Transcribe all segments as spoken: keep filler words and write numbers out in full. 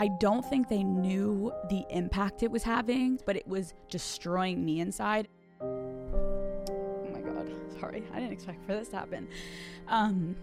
I don't think they knew the impact it was having, but it was destroying me inside. Oh my God, sorry, I didn't expect for this to happen. Um,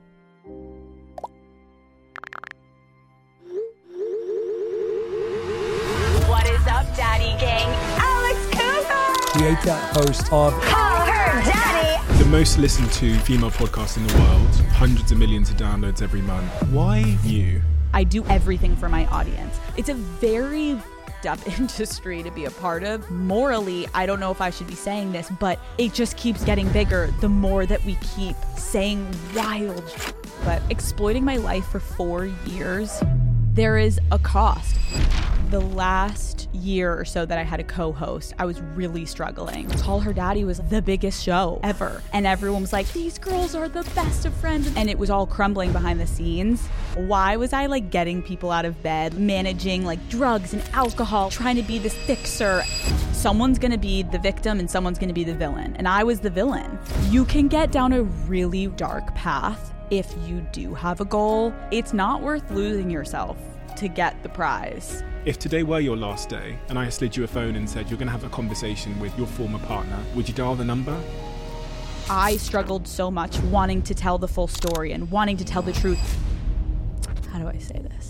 What is up, Daddy Gang? Alex Cooper! Creator, host of Call Her Daddy! The most listened to female podcast in the world, hundreds of millions of downloads every month. Why you? I do everything for my audience. It's a very tough industry to be a part of. Morally, I don't know if I should be saying this, but it just keeps getting bigger the more that we keep saying wild shit. But exploiting my life for four years, there is a cost. The last year or so that I had a co-host, I was really struggling. Call Her Daddy was the biggest show ever. And everyone was like, these girls are the best of friends. And it was all crumbling behind the scenes. Why was I like getting people out of bed, managing like drugs and alcohol, trying to be this fixer? Someone's gonna be the victim and someone's gonna be the villain. And I was the villain. You can get down a really dark path if you do have a goal. It's not worth losing yourself to get the prize. If today were your last day and I slid you a phone and said you're going to have a conversation with your former partner, would you dial the number? I struggled so much wanting to tell the full story and wanting to tell the truth. How do I say this?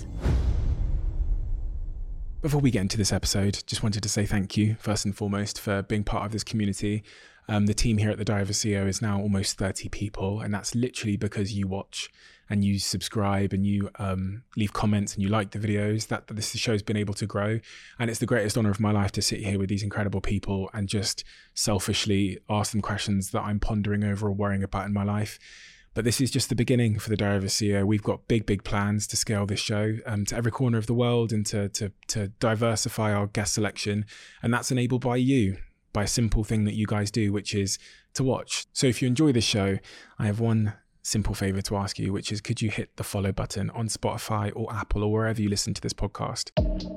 Before we get into this episode, just wanted to say thank you, first and foremost, for being part of this community. Um, the team here at the Diary of a C E O is now almost thirty people, and that's literally because you watch and you subscribe and you um, leave comments and you like the videos. That, that this show's been able to grow, and it's the greatest honor of my life to sit here with these incredible people and just selfishly ask them questions that I'm pondering over or worrying about in my life. But this is just the beginning for the Diary of a C E O. We've got big, big plans to scale this show um, to every corner of the world and to, to, to diversify our guest selection. And that's enabled by you, by a simple thing that you guys do, which is to watch. So if you enjoy this show, I have one simple favor to ask you, which is could you hit the follow button on Spotify or Apple or wherever you listen to this podcast?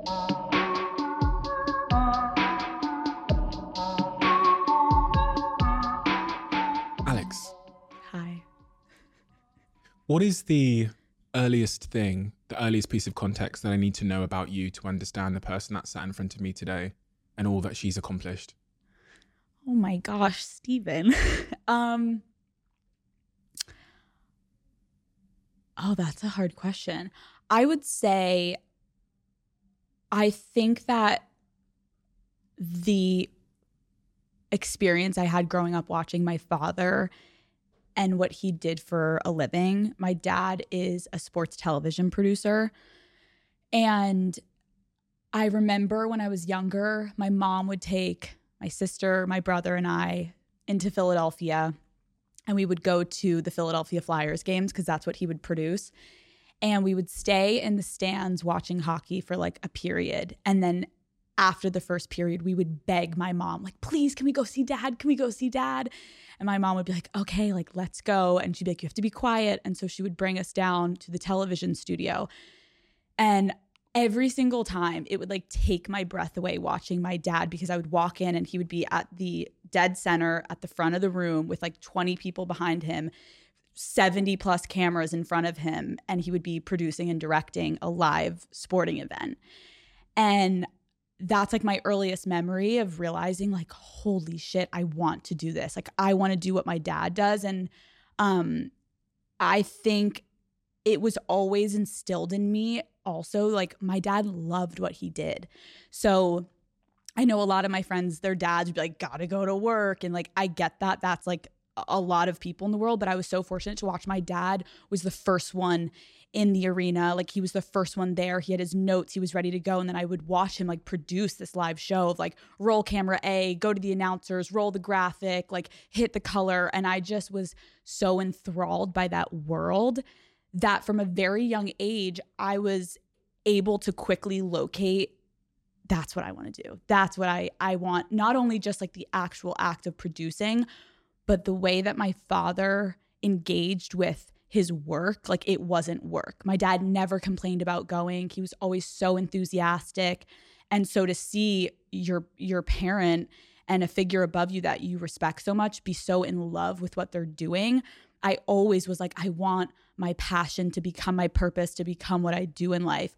Alex. Hi. What is the earliest thing, the earliest piece of context that I need to know about you to understand the person that sat in front of me today and all that she's accomplished? Oh my gosh, Stephen. um, oh, that's a hard question. I would say I think that the experience I had growing up watching my father and what he did for a living. My dad is a sports television producer. And I remember when I was younger, my mom would take my sister, my brother, and I into Philadelphia. And we would go to the Philadelphia Flyers games because that's what he would produce. And we would stay in the stands watching hockey for like a period. And then after the first period, we would beg my mom, like, please, can we go see dad? Can we go see dad? And my mom would be like, okay, like, let's go. And she'd be like, you have to be quiet. And so she would bring us down to the television studio. And every single time it would like take my breath away watching my dad, because I would walk in and he would be at the dead center at the front of the room with like twenty people behind him, seventy plus cameras in front of him. And he would be producing and directing a live sporting event. And that's like my earliest memory of realizing like, holy shit, I want to do this. Like I want to do what my dad does. And um, I think it was always instilled in me also, like my dad loved what he did. So I know a lot of my friends, their dads would be like, gotta go to work. And like, I get that. That's like a lot of people in the world, but I was so fortunate to watch my dad was the first one in the arena. Like he was the first one there. He had his notes. He was ready to go. And then I would watch him like produce this live show of like roll camera A, go to the announcers, roll the graphic, like hit the color. And I just was so enthralled by that world that from a very young age, I was able to quickly locate, that's what I want to do. That's what I, I want. Not only just like the actual act of producing, but the way that my father engaged with his work, like it wasn't work. My dad never complained about going. He was always so enthusiastic. And so to see your your parent and a figure above you that you respect so much be so in love with what they're doing, I always was like, I want my passion to become my purpose, to become what I do in life.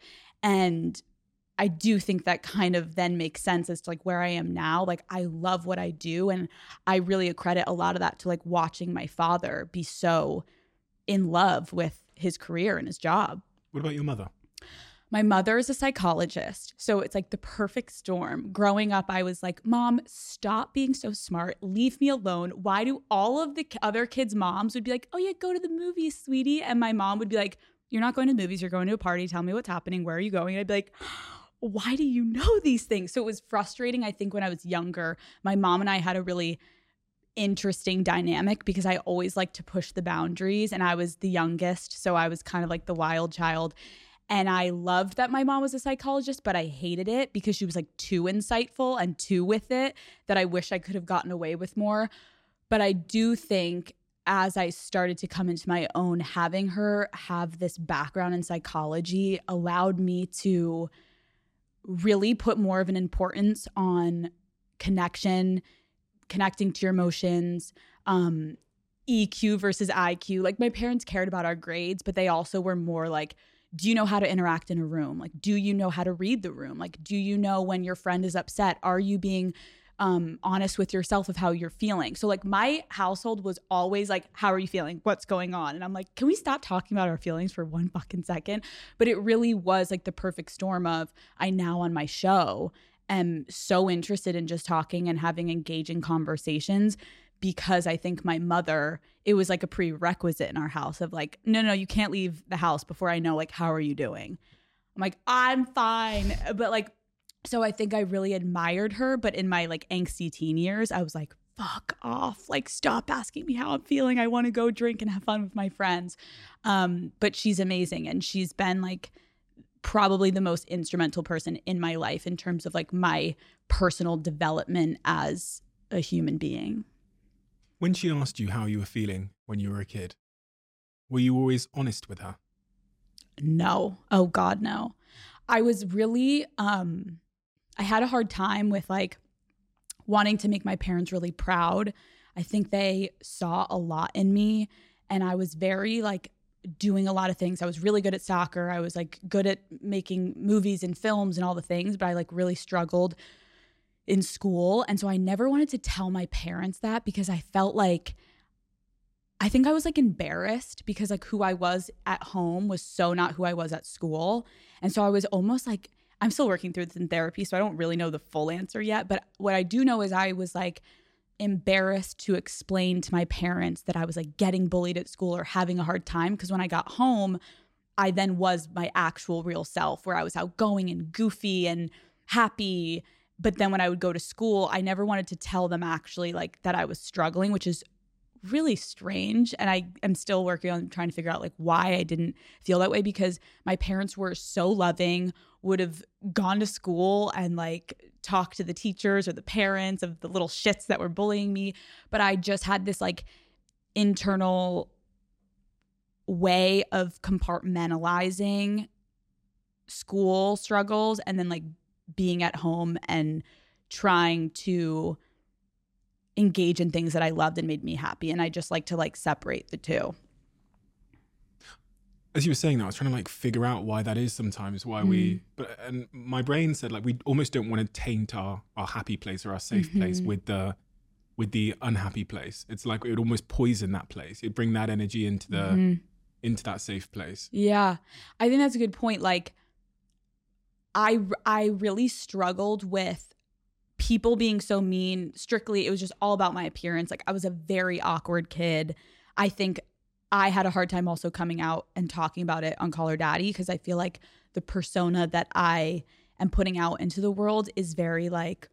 And I do think that kind of then makes sense as to like where I am now. Like I love what I do. And I really accredit a lot of that to like watching my father be so in love with his career and his job. What about your mother? My mother is a psychologist. So it's like the perfect storm. Growing up, I was like, Mom, stop being so smart. Leave me alone. Why do all of the other kids' moms would be like, oh yeah, go to the movies, sweetie. And my mom would be like, you're not going to the movies. You're going to a party. Tell me what's happening. Where are you going? And I'd be like, why do you know these things? So it was frustrating. I think when I was younger, my mom and I had a really interesting dynamic because I always liked to push the boundaries and I was the youngest. So I was kind of like the wild child. And I loved that my mom was a psychologist, but I hated it because she was like too insightful and too with it that I wish I could have gotten away with more. But I do think as I started to come into my own, having her have this background in psychology allowed me to really put more of an importance on connection, connecting to your emotions, um, E Q versus I Q. Like my parents cared about our grades, but they also were more like, do you know how to interact in a room? Like, do you know how to read the room? Like, do you know when your friend is upset? Are you being um, honest with yourself of how you're feeling? So like my household was always like, how are you feeling? What's going on? And I'm like, can we stop talking about our feelings for one fucking second? But it really was like the perfect storm of I now on my show am so interested in just talking and having engaging conversations because I think my mother, it was like a prerequisite in our house of like, no, no, you can't leave the house before I know like, how are you doing? I'm like, I'm fine. But like, so I think I really admired her. But in my like angsty teen years, I was like, fuck off. Like, stop asking me how I'm feeling. I want to go drink and have fun with my friends. Um, but she's amazing. And she's been like probably the most instrumental person in my life in terms of like my personal development as a human being. When she asked you how you were feeling when you were a kid, were you always honest with her? No. Oh God, no. I was really, um, I had a hard time with like wanting to make my parents really proud. I think they saw a lot in me and I was very like doing a lot of things. I was really good at soccer. I was like good at making movies and films and all the things, but I like really struggled in school. And so I never wanted to tell my parents that because I felt like, I think I was like embarrassed because like who I was at home was so not who I was at school. And so I was almost like, I'm still working through this in therapy, so I don't really know the full answer yet. But what I do know is I was like embarrassed to explain to my parents that I was like getting bullied at school or having a hard time. Because when I got home, I then was my actual real self where I was outgoing and goofy and happy. But then when I would go to school, I never wanted to tell them actually like that I was struggling, which is really strange. And I am still working on trying to figure out like why I didn't feel that way because my parents were so loving, would have gone to school and like talked to the teachers or the parents of the little shits that were bullying me. But I just had this like internal way of compartmentalizing school struggles and then like being at home and trying to engage in things that I loved and made me happy. And I just like to like separate the two. As you were saying that, I was trying to like figure out why that is sometimes, why mm. we, but and my brain said like we almost don't want to taint our, our happy place or our safe mm-hmm. place with the with the unhappy place. It's like it would almost poison that place. It'd bring that energy into the mm-hmm. into that safe place. Yeah. I think that's a good point. Like I, I really struggled with people being so mean. Strictly, it was just all about my appearance. Like I was a very awkward kid. I think I had a hard time also coming out and talking about it on Call Her Daddy because I feel like the persona that I am putting out into the world is very like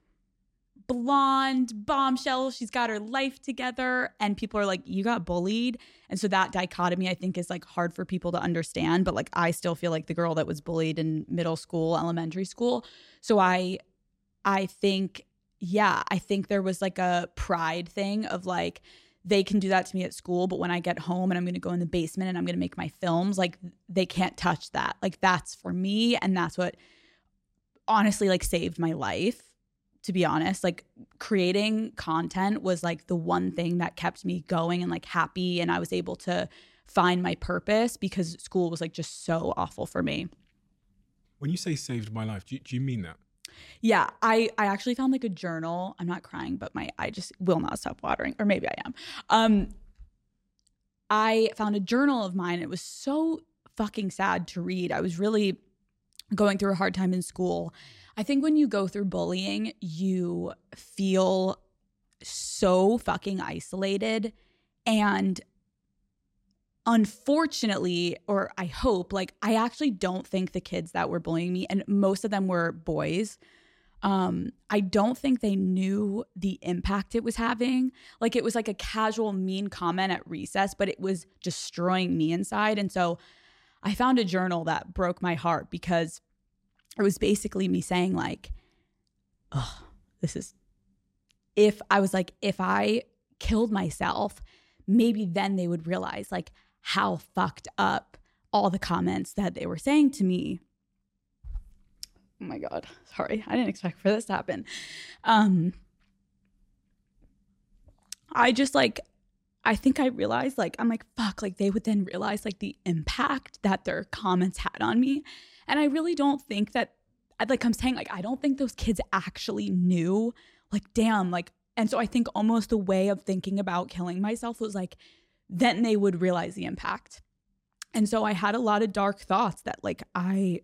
blonde, bombshell. She's got her life together. And people are like, you got bullied. And so that dichotomy, I think, is like hard for people to understand. But like, I still feel like the girl that was bullied in middle school, elementary school. So I, I think, yeah, I think there was like a pride thing of like, they can do that to me at school, but when I get home and I'm going to go in the basement and I'm going to make my films, like they can't touch that. Like that's for me. And that's what honestly like saved my life. To be honest, like creating content was like the one thing that kept me going and like happy. And I was able to find my purpose because school was like just so awful for me. When you say saved my life, do you, do you mean that? Yeah, I, I actually found like a journal. I'm not crying, but my eye just will not stop watering, or maybe I am. Um, I found a journal of mine. It was so fucking sad to read. I was really going through a hard time in school. I think when you go through bullying, you feel so fucking isolated. And unfortunately, or I hope, like I actually don't think the kids that were bullying me, and most of them were boys, um, I don't think they knew the impact it was having. Like it was like a casual mean comment at recess, but it was destroying me inside. And so I found a journal that broke my heart because it was basically me saying like, oh, this is, if I was like, if I killed myself, maybe then they would realize like how fucked up all the comments that they were saying to me. Oh my God, sorry. I didn't expect for this to happen. Um, I just like, I think I realized like, I'm like, fuck, like they would then realize like the impact that their comments had on me. And I really don't think that, like I'm saying, like, I don't think those kids actually knew, like, damn, like, and so I think almost the way of thinking about killing myself was like, then they would realize the impact. And so I had a lot of dark thoughts that like, I,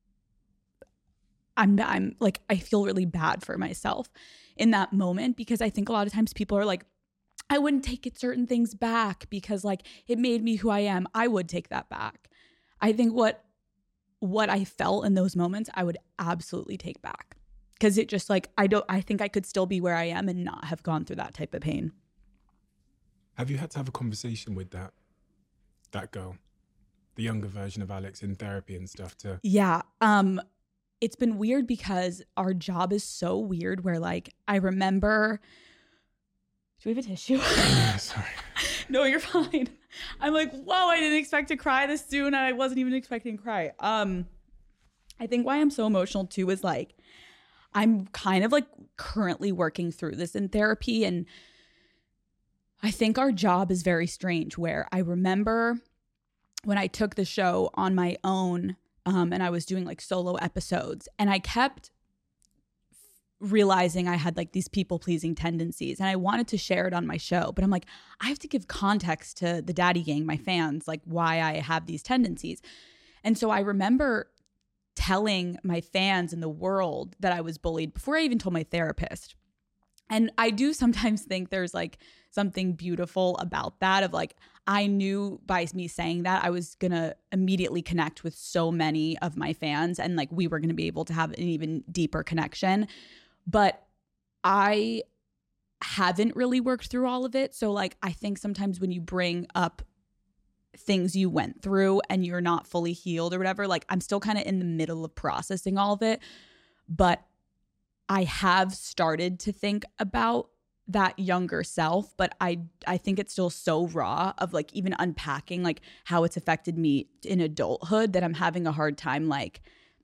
I'm, I'm like, I feel really bad for myself in that moment because I think a lot of times people are like, I wouldn't take it certain things back because like it made me who I am. I would take that back. I think what, what I felt in those moments, I would absolutely take back because it just like, I don't, I think I could still be where I am and not have gone through that type of pain. Have you had to have a conversation with that, that girl, the younger version of Alex in therapy and stuff to? Yeah. Um, it's been weird because our job is so weird where like, I remember, do we have a tissue? Sorry. No, you're fine. I'm like, whoa, I didn't expect to cry this soon. And I wasn't even expecting to cry. Um, I think why I'm so emotional too is like, I'm kind of like currently working through this in therapy. And I think our job is very strange where I remember when I took the show on my own um, and I was doing like solo episodes and I kept realizing I had like these people pleasing tendencies and I wanted to share it on my show, but I'm like, I have to give context to the Daddy Gang, my fans, like why I have these tendencies. And so I remember telling my fans in the world that I was bullied before I even told my therapist. And I do sometimes think there's like something beautiful about that of like, I knew by me saying that I was going to immediately connect with so many of my fans and like we were going to be able to have an even deeper connection. But I haven't really worked through all of it. So like, I think sometimes when you bring up things you went through and you're not fully healed or whatever, like I'm still kind of in the middle of processing all of it. But I have started to think about that younger self, but I I think it's still so raw of like even unpacking like how it's affected me in adulthood that I'm having a hard time like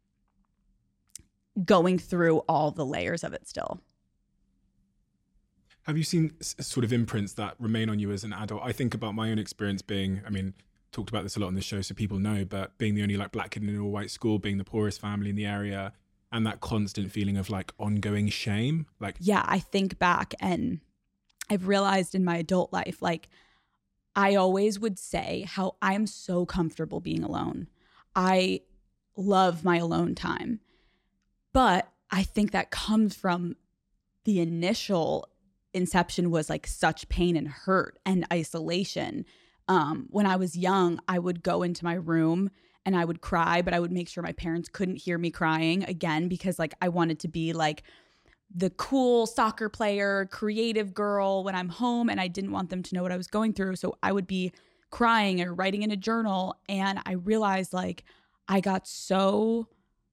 going through all the layers of it still. Have you seen s- sort of imprints that remain on you as an adult? I think about my own experience being, I mean, talked about this a lot on the show so people know, but being the only like black kid in an all white school, being the poorest family in the area, and that constant feeling of like ongoing shame. Like, yeah, I think back and I've realized in my adult life, like I always would say how I'm so comfortable being alone. I love my alone time. But I think that comes from the initial inception was like such pain and hurt and isolation. Um, when I was young, I would go into my room and I would cry, but I would make sure my parents couldn't hear me crying again because like I wanted to be like the cool soccer player, creative girl when I'm home and I didn't want them to know what I was going through. So I would be crying or writing in a journal. And I realized like I got so,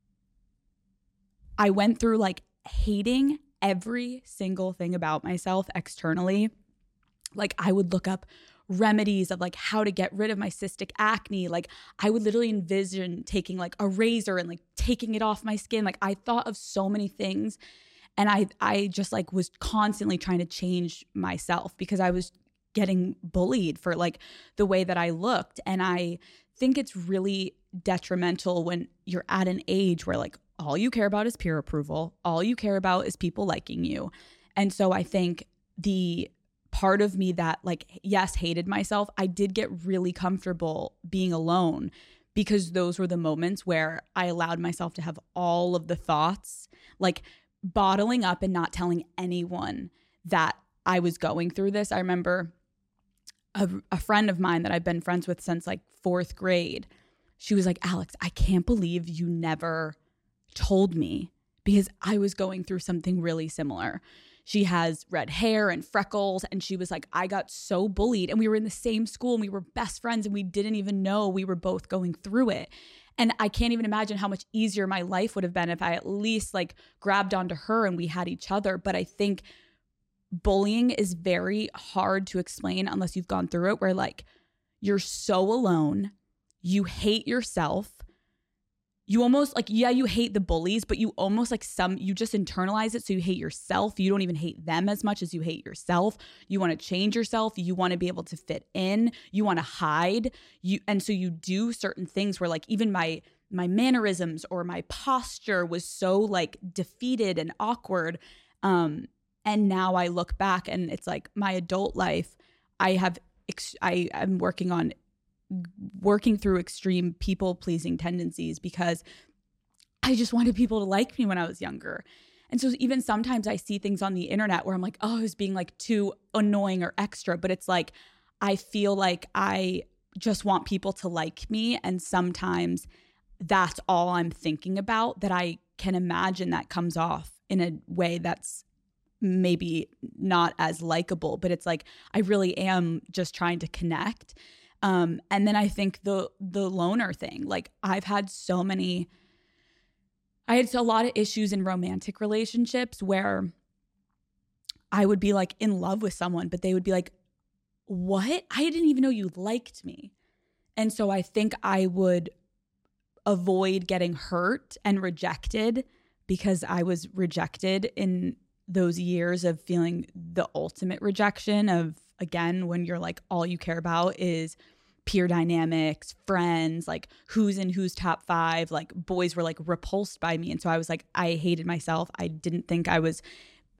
I went through like hating every single thing about myself externally. Like I would look up remedies of like how to get rid of my cystic acne. Like I would literally envision taking like a razor and like taking it off my skin. Like I thought of so many things. And I I just like was constantly trying to change myself because I was getting bullied for like the way that I looked. And I think it's really detrimental when you're at an age where like all you care about is peer approval. All you care about is people liking you. And so I think the part of me that like, yes, hated myself, I did get really comfortable being alone because those were the moments where I allowed myself to have all of the thoughts, like bottling up and not telling anyone that I was going through this. I remember a, a friend of mine that I've been friends with since like fourth grade. She was like, Alex, I can't believe you never told me, because I was going through something really similar. She has red hair and freckles. And she was like, I got so bullied, and we were in the same school and we were best friends and we didn't even know we were both going through it. And I can't even imagine how much easier my life would have been if I at least like grabbed onto her and we had each other. But I think bullying is very hard to explain unless you've gone through it, where like you're so alone, you hate yourself. You almost like, yeah, you hate the bullies, but you almost like some, you just internalize it. So you hate yourself. You don't even hate them as much as you hate yourself. You want to change yourself. You want to be able to fit in. You want to hide. You, and so you do certain things where like even my, my mannerisms or my posture was so like defeated and awkward. Um, and now I look back and it's like my adult life, I have, ex- I am working on working through extreme people-pleasing tendencies because I just wanted people to like me when I was younger. And so even sometimes I see things on the internet where I'm like, oh, I was being like too annoying or extra. But it's like, I feel like I just want people to like me. And sometimes that's all I'm thinking about, that I can imagine that comes off in a way that's maybe not as likable. But it's like, I really am just trying to connect. Um, and then I think the the loner thing, like I've had so many, I had a lot of issues in romantic relationships where I would be like in love with someone, but they would be like, what? I didn't even know you liked me. And so I think I would avoid getting hurt and rejected because I was rejected in those years of feeling the ultimate rejection of, again, when you're like, all you care about is peer dynamics, friends, like who's in who's top five, like boys were like repulsed by me. And so I was like, I hated myself. I didn't think I was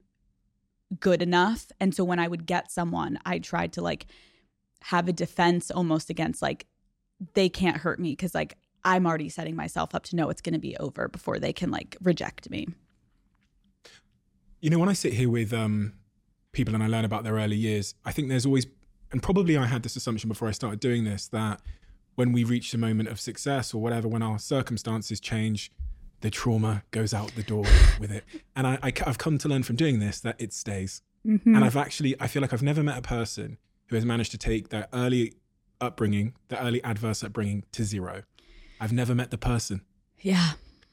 good enough. And so when I would get someone, I tried to like have a defense almost against like, they can't hurt me because like I'm already setting myself up to know it's going to be over before they can like reject me. You know, when I sit here with um, people and I learn about their early years, I think there's always, and probably I had this assumption before I started doing this, that when we reach a moment of success or whatever, when our circumstances change, the trauma goes out the door with it. And I, I, I've come to learn from doing this that it stays. Mm-hmm. And I've actually, I feel like I've never met a person who has managed to take their early upbringing, their early adverse upbringing to zero. I've never met the person. Yeah.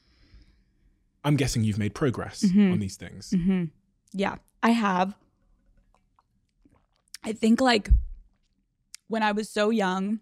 I'm guessing you've made progress mm-hmm. on these things. Mm-hmm. Yeah, I have. I think like when I was so young,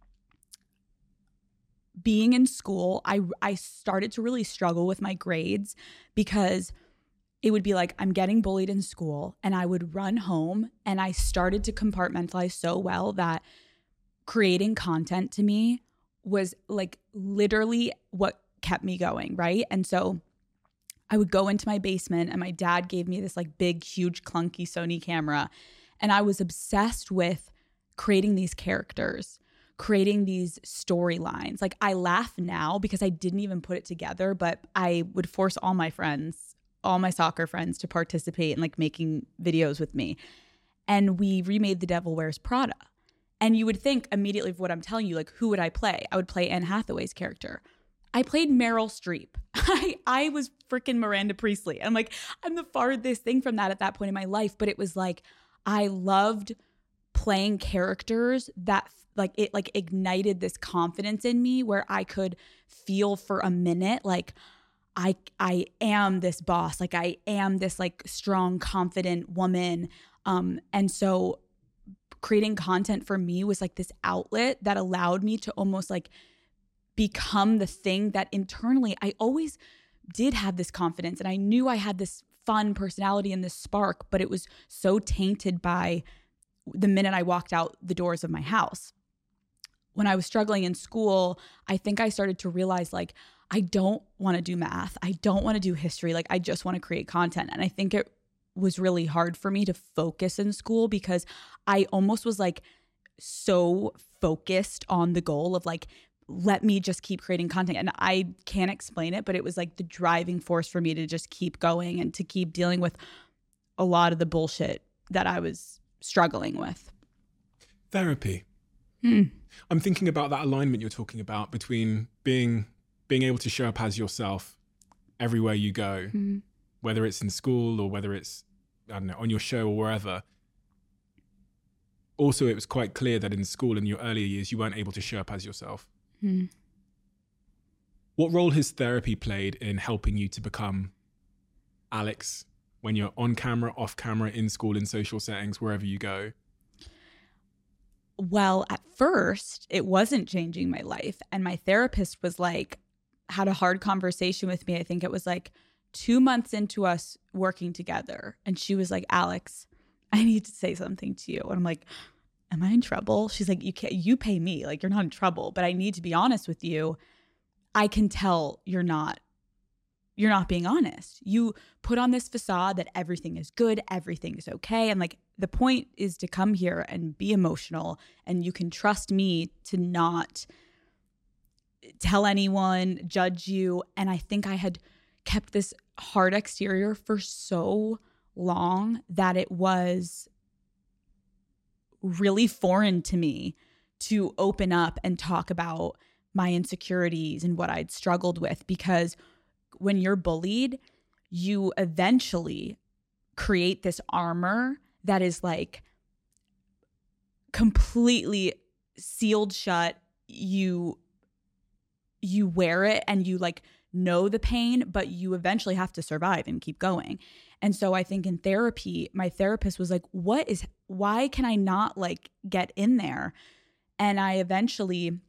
being in school, I, I started to really struggle with my grades because it would be like, I'm getting bullied in school and I would run home, and I started to compartmentalize so well that creating content to me was like literally what kept me going, right? And so I would go into my basement and my dad gave me this like big, huge, clunky Sony camera. And I was obsessed with creating these characters, creating these storylines. Like I laugh now because I didn't even put it together, but I would force all my friends, all my soccer friends to participate in like making videos with me. And we remade The Devil Wears Prada. And you would think immediately of what I'm telling you, like who would I play? I would play Anne Hathaway's character. I played Meryl Streep. I, I was freaking Miranda Priestley. I'm like, I'm the farthest thing from that at that point in my life. But it was like, I loved playing characters that like it like ignited this confidence in me where I could feel for a minute like I I am this boss. Like I am this like strong, confident woman. Um, and so creating content for me was like this outlet that allowed me to almost like become the thing that internally I always did have this confidence, and I knew I had this fun personality and this spark, but it was so tainted by the minute I walked out the doors of my house. when I was struggling in school, I think I started to realize like, I don't want to do math. I don't want to do history. Like, I just want to create content. And I think it was really hard for me to focus in school because I almost was like so focused on the goal of like, let me just keep creating content. And I can't explain it, but it was like the driving force for me to just keep going and to keep dealing with a lot of the bullshit that I was struggling with. Therapy. Hmm. I'm thinking about that alignment you're talking about between being being able to show up as yourself everywhere you go, mm-hmm. whether it's in school or whether it's, I don't know, on your show or wherever. Also, it was quite clear that in school in your earlier years, you weren't able to show up as yourself. Hmm. What role has therapy played in helping you to become Alex when you're on camera, off camera, in school, in social settings, wherever you go? Well, at first, it wasn't changing my life. And my therapist was like, had a hard conversation with me. I think it was like two months into us working together. And she was like, Alex, I need to say something to you. And I'm like, am I in trouble? She's like, you can't, you pay me, like you're not in trouble, but I need to be honest with you. I can tell you're not, you're not being honest. You put on this facade that everything is good, everything is okay. And like, the point is to come here and be emotional, and you can trust me to not tell anyone, judge you. And I think I had kept this hard exterior for so long that it was really foreign to me to open up and talk about my insecurities and what I'd struggled with, because when you're bullied, you eventually create this armor that is like completely sealed shut. You you wear it and you like know the pain, but you eventually have to survive and keep going. And so I think in therapy, my therapist was like, what is, why can I not like get in there? And I eventually,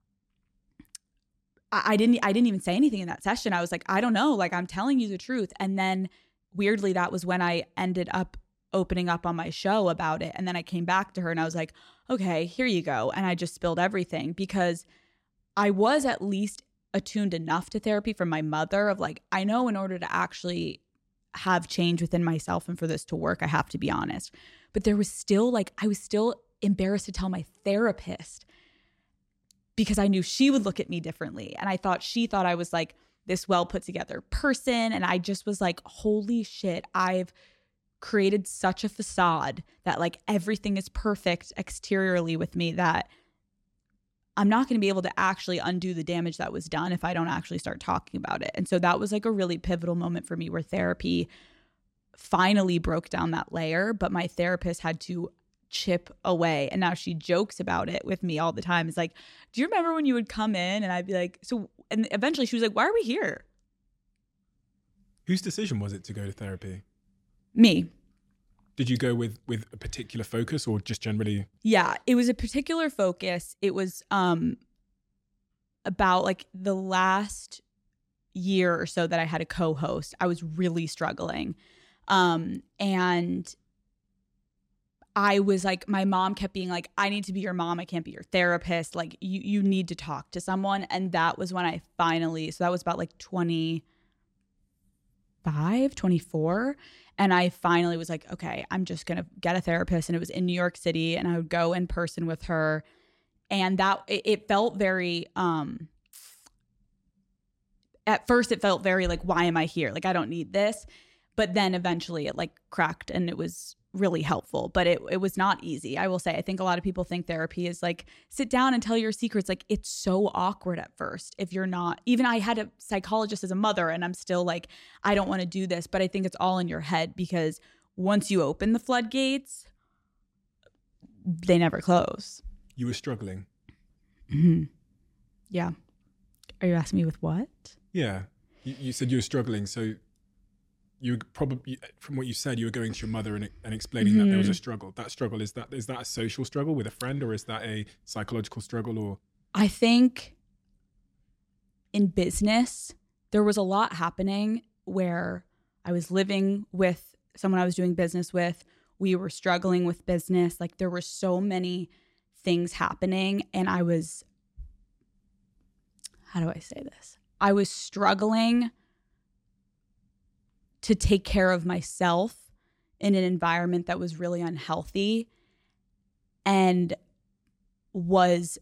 I, I didn't, I didn't even say anything in that session. I was like, I don't know, like I'm telling you the truth. And then weirdly, that was when I ended up opening up on my show about it. And then I came back to her and I was like, okay, here you go. And I just spilled everything because I was at least attuned enough to therapy from my mother of like, I know in order to actually have change within myself and for this to work, I have to be honest. But there was still like, I was still embarrassed to tell my therapist because I knew she would look at me differently. And I thought she thought I was like this well put together person. And I just was like, holy shit, I've created such a facade that like everything is perfect exteriorly with me that I'm not going to be able to actually undo the damage that was done if I don't actually start talking about it. And so that was like a really pivotal moment for me where therapy finally broke down that layer, but my therapist had to chip away. And now she jokes about it with me all the time. It's like, do you remember when you would come in? And I'd be like, so, and eventually she was like, why are we here? Whose decision was it to go to therapy? Me. Did you go with with a particular focus or just generally? Yeah, it was a particular focus. It was um about like the last year or so that I had a co-host. I was really struggling. Um, and I was like, my mom kept being like, I need to be your mom. I can't be your therapist. Like you, you need to talk to someone. And that was when I finally, so that was about like twenty-five, twenty-four. And I finally was like, okay, I'm just going to get a therapist. And it was in New York City and I would go in person with her. And that it, it felt very, um, at first it felt very like, why am I here? Like, I don't need this. But then eventually it like cracked and it was really helpful, but it it was not easy. I will say, I think a lot of people think therapy is like, sit down and tell your secrets. Like it's so awkward at first if you're not, even I had a psychologist as a mother and I'm still like, I don't want to do this, but I think it's all in your head because once you open the floodgates, they never close. You were struggling. Mm-hmm. Yeah. Are you asking me with what? Yeah. You, you said you were struggling. So you probably, from what you said, you were going to your mother and, and explaining mm-hmm. that there was a struggle. That struggle, is that is that a social struggle with a friend or is that a psychological struggle? Or I think in business, there was a lot happening where I was living with someone I was doing business with. We were struggling with business. Like there were so many things happening, and I was, how do I say this? I was struggling to take care of myself in an environment that was really unhealthy and was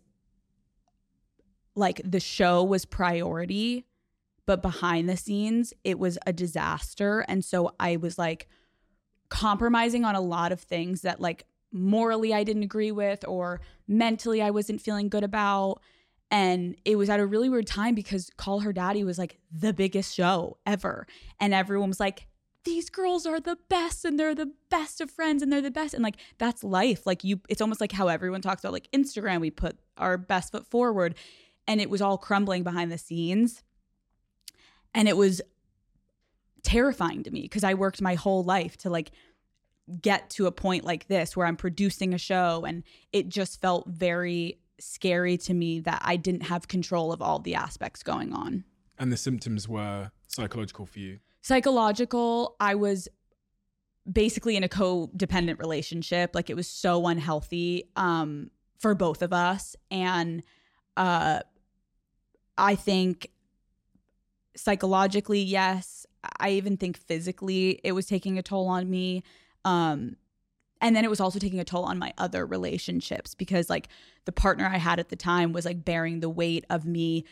like, the show was priority, but behind the scenes, it was a disaster. And so I was like compromising on a lot of things that like morally I didn't agree with or mentally I wasn't feeling good about. And it was at a really weird time because Call Her Daddy was like the biggest show ever. And everyone was like, these girls are the best and they're the best of friends and they're the best. And like, that's life. Like you, it's almost like how everyone talks about like Instagram, we put our best foot forward, and it was all crumbling behind the scenes. And it was terrifying to me because I worked my whole life to like get to a point like this where I'm producing a show, and it just felt very scary to me that I didn't have control of all the aspects going on. And the symptoms were psychological for you? Psychological. I was basically in a codependent relationship. Like, it was so unhealthy um, for both of us. And uh, I think psychologically, yes. I even think physically it was taking a toll on me. Um, and then it was also taking a toll on my other relationships because like the partner I had at the time was like bearing the weight of me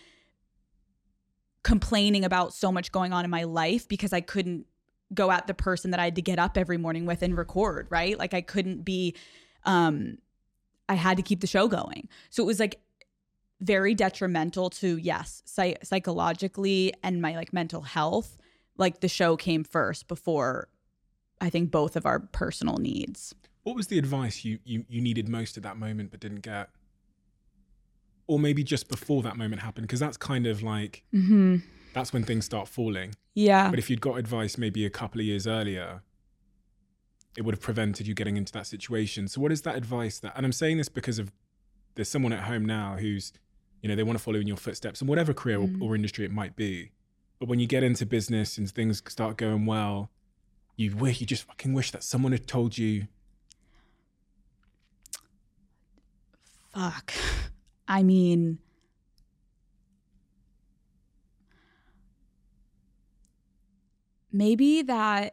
complaining about so much going on in my life because I couldn't go at the person that I had to get up every morning with and record, right? Like I couldn't be, um, I had to keep the show going. So it was like very detrimental to, yes, psych- psychologically and my like mental health. Like the show came first before I think both of our personal needs. What was the advice you, you, you needed most at that moment but didn't get? Or maybe just before that moment happened? Because that's kind of like, mm-hmm. that's when things start falling. Yeah. But if you'd got advice maybe a couple of years earlier, it would have prevented you getting into that situation. So what is that advice that, and I'm saying this because of, there's someone at home now who's, you know, they want to follow in your footsteps in whatever career mm-hmm. or, or industry it might be. But when you get into business and things start going well, you wish, you just fucking wish that someone had told you. Fuck. I mean, maybe that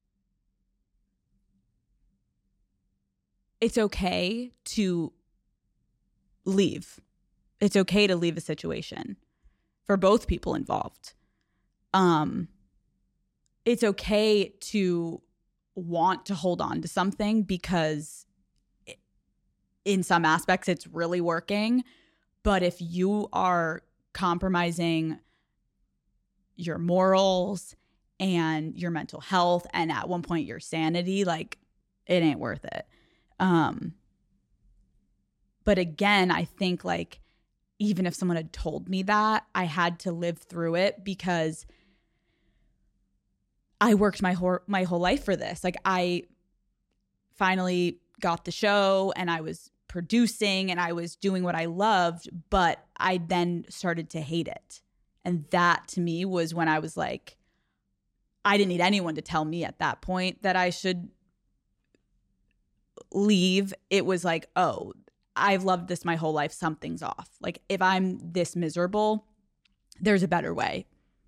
it's okay to leave. It's okay to leave a situation for both people involved. Um, it's okay to want to hold on to something because it, in some aspects it's really working. But if you are compromising your morals and your mental health and at one point your sanity, like it ain't worth it. Um, but again, I think like even if someone had told me that, I had to live through it because I worked my whole my whole life for this. Like I finally got the show and I was producing and I was doing what I loved, but I then started to hate it. And that to me was when I was like, I didn't need anyone to tell me at that point that I should leave. It was like, oh, I've loved this my whole life. Something's off. Like if I'm this miserable, there's a better way.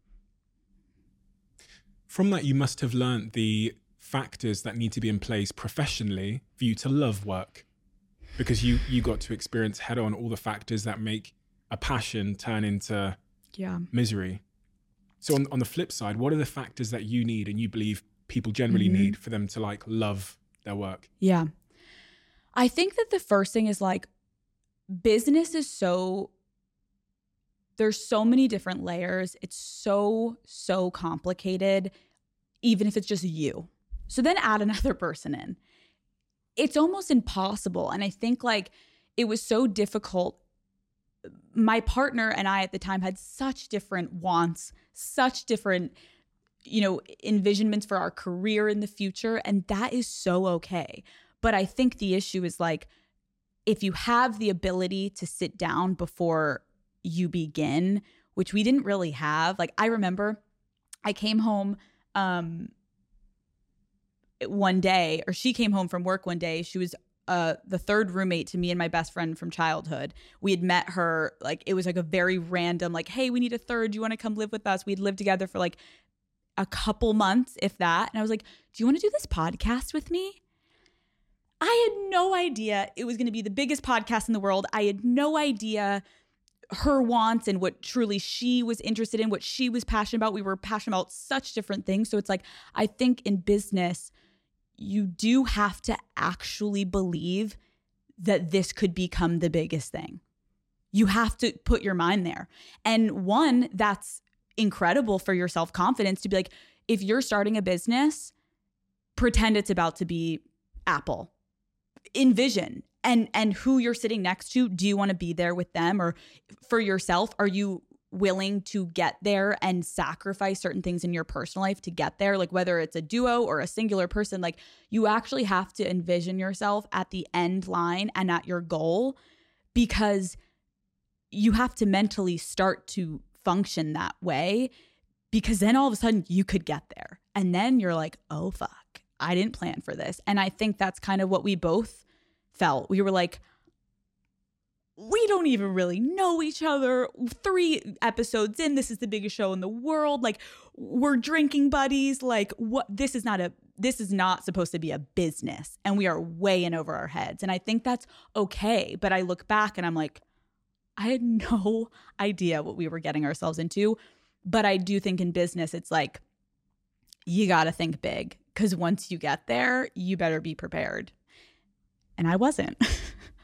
From that, you must have learned the factors that need to be in place professionally for you to love work, because you you got to experience head on all the factors that make a passion turn into yeah. misery. So on, on the flip side, what are the factors that you need and you believe people generally mm-hmm. need for them to like love their work? Yeah. I think that the first thing is like business is so, there's so many different layers. It's so, so complicated, even if it's just you. So then add another person in. It's almost impossible. And I think like it was so difficult. My partner and I at the time had such different wants, such different, you know, envisionments for our career in the future. And that is so okay. But I think the issue is like, if you have the ability to sit down before you begin, which we didn't really have. Like I remember I came home um, one day, or she came home from work one day. She was uh, the third roommate to me and my best friend from childhood. We had met her, like, it was like a very random, like, hey, we need a third. Do you want to come live with us? We'd lived together for like a couple months, if that. And I was like, do you want to do this podcast with me? I had no idea it was going to be the biggest podcast in the world. I had no idea her wants and what truly she was interested in, what she was passionate about. We were passionate about such different things. So it's like, I think in business, you do have to actually believe that this could become the biggest thing. You have to put your mind there. And one, that's incredible for your self-confidence to be like, if you're starting a business, pretend it's about to be Apple. Envision and and who you're sitting next to. Do you want to be there with them? Or for yourself, are you willing to get there and sacrifice certain things in your personal life to get there? Like whether it's a duo or a singular person, like you actually have to envision yourself at the end line and at your goal, because you have to mentally start to function that way, because then all of a sudden you could get there. And then you're like, oh, fuck, I didn't plan for this. And I think that's kind of what we both felt. We were like, we don't even really know each other. Three episodes in, this is the biggest show in the world. Like, we're drinking buddies. Like, what? This is not a, this is not supposed to be a business. And we are way in over our heads. And I think that's okay. But I look back and I'm like, I had no idea what we were getting ourselves into. But I do think in business, it's like, you got to think big, because once you get there, you better be prepared. And I wasn't. Do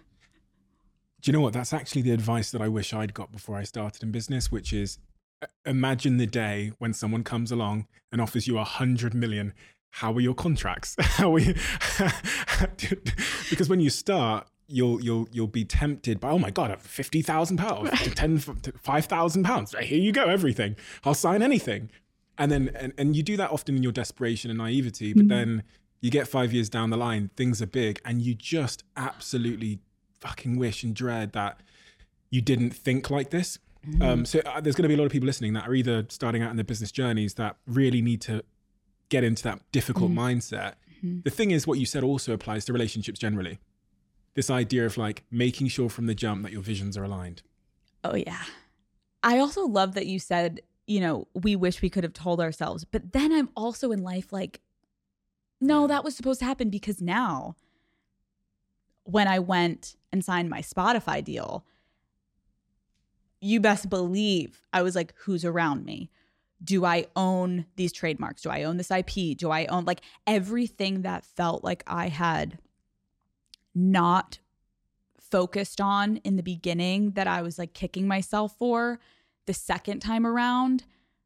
you know what? That's actually the advice that I wish I'd got before I started in business, which is imagine the day when someone comes along and offers you a hundred million. How are your contracts? How are you? Because when you start, you'll you'll you'll be tempted by, oh my God, fifty thousand pounds, ten, five thousand pounds. Here you go, everything. I'll sign anything. And then and, and you do that often in your desperation and naivety, but mm-hmm. then you get five years down the line, things are big, and you just absolutely fucking wish and dread that you didn't think like this. Mm-hmm. Um, so uh, there's going to be a lot of people listening that are either starting out in their business journeys that really need to get into that difficult mm-hmm. mindset. Mm-hmm. The thing is, what you said also applies to relationships generally. This idea of like making sure from the jump that your visions are aligned. Oh, yeah. I also love that you said, you know, we wish we could have told ourselves. But then I'm also in life like, no, that was supposed to happen, because now when I went and signed my Spotify deal, you best believe I was like, who's around me? Do I own these trademarks? Do I own this I P? Do I own like everything that felt like I had not focused on in the beginning that I was like kicking myself for the second time around?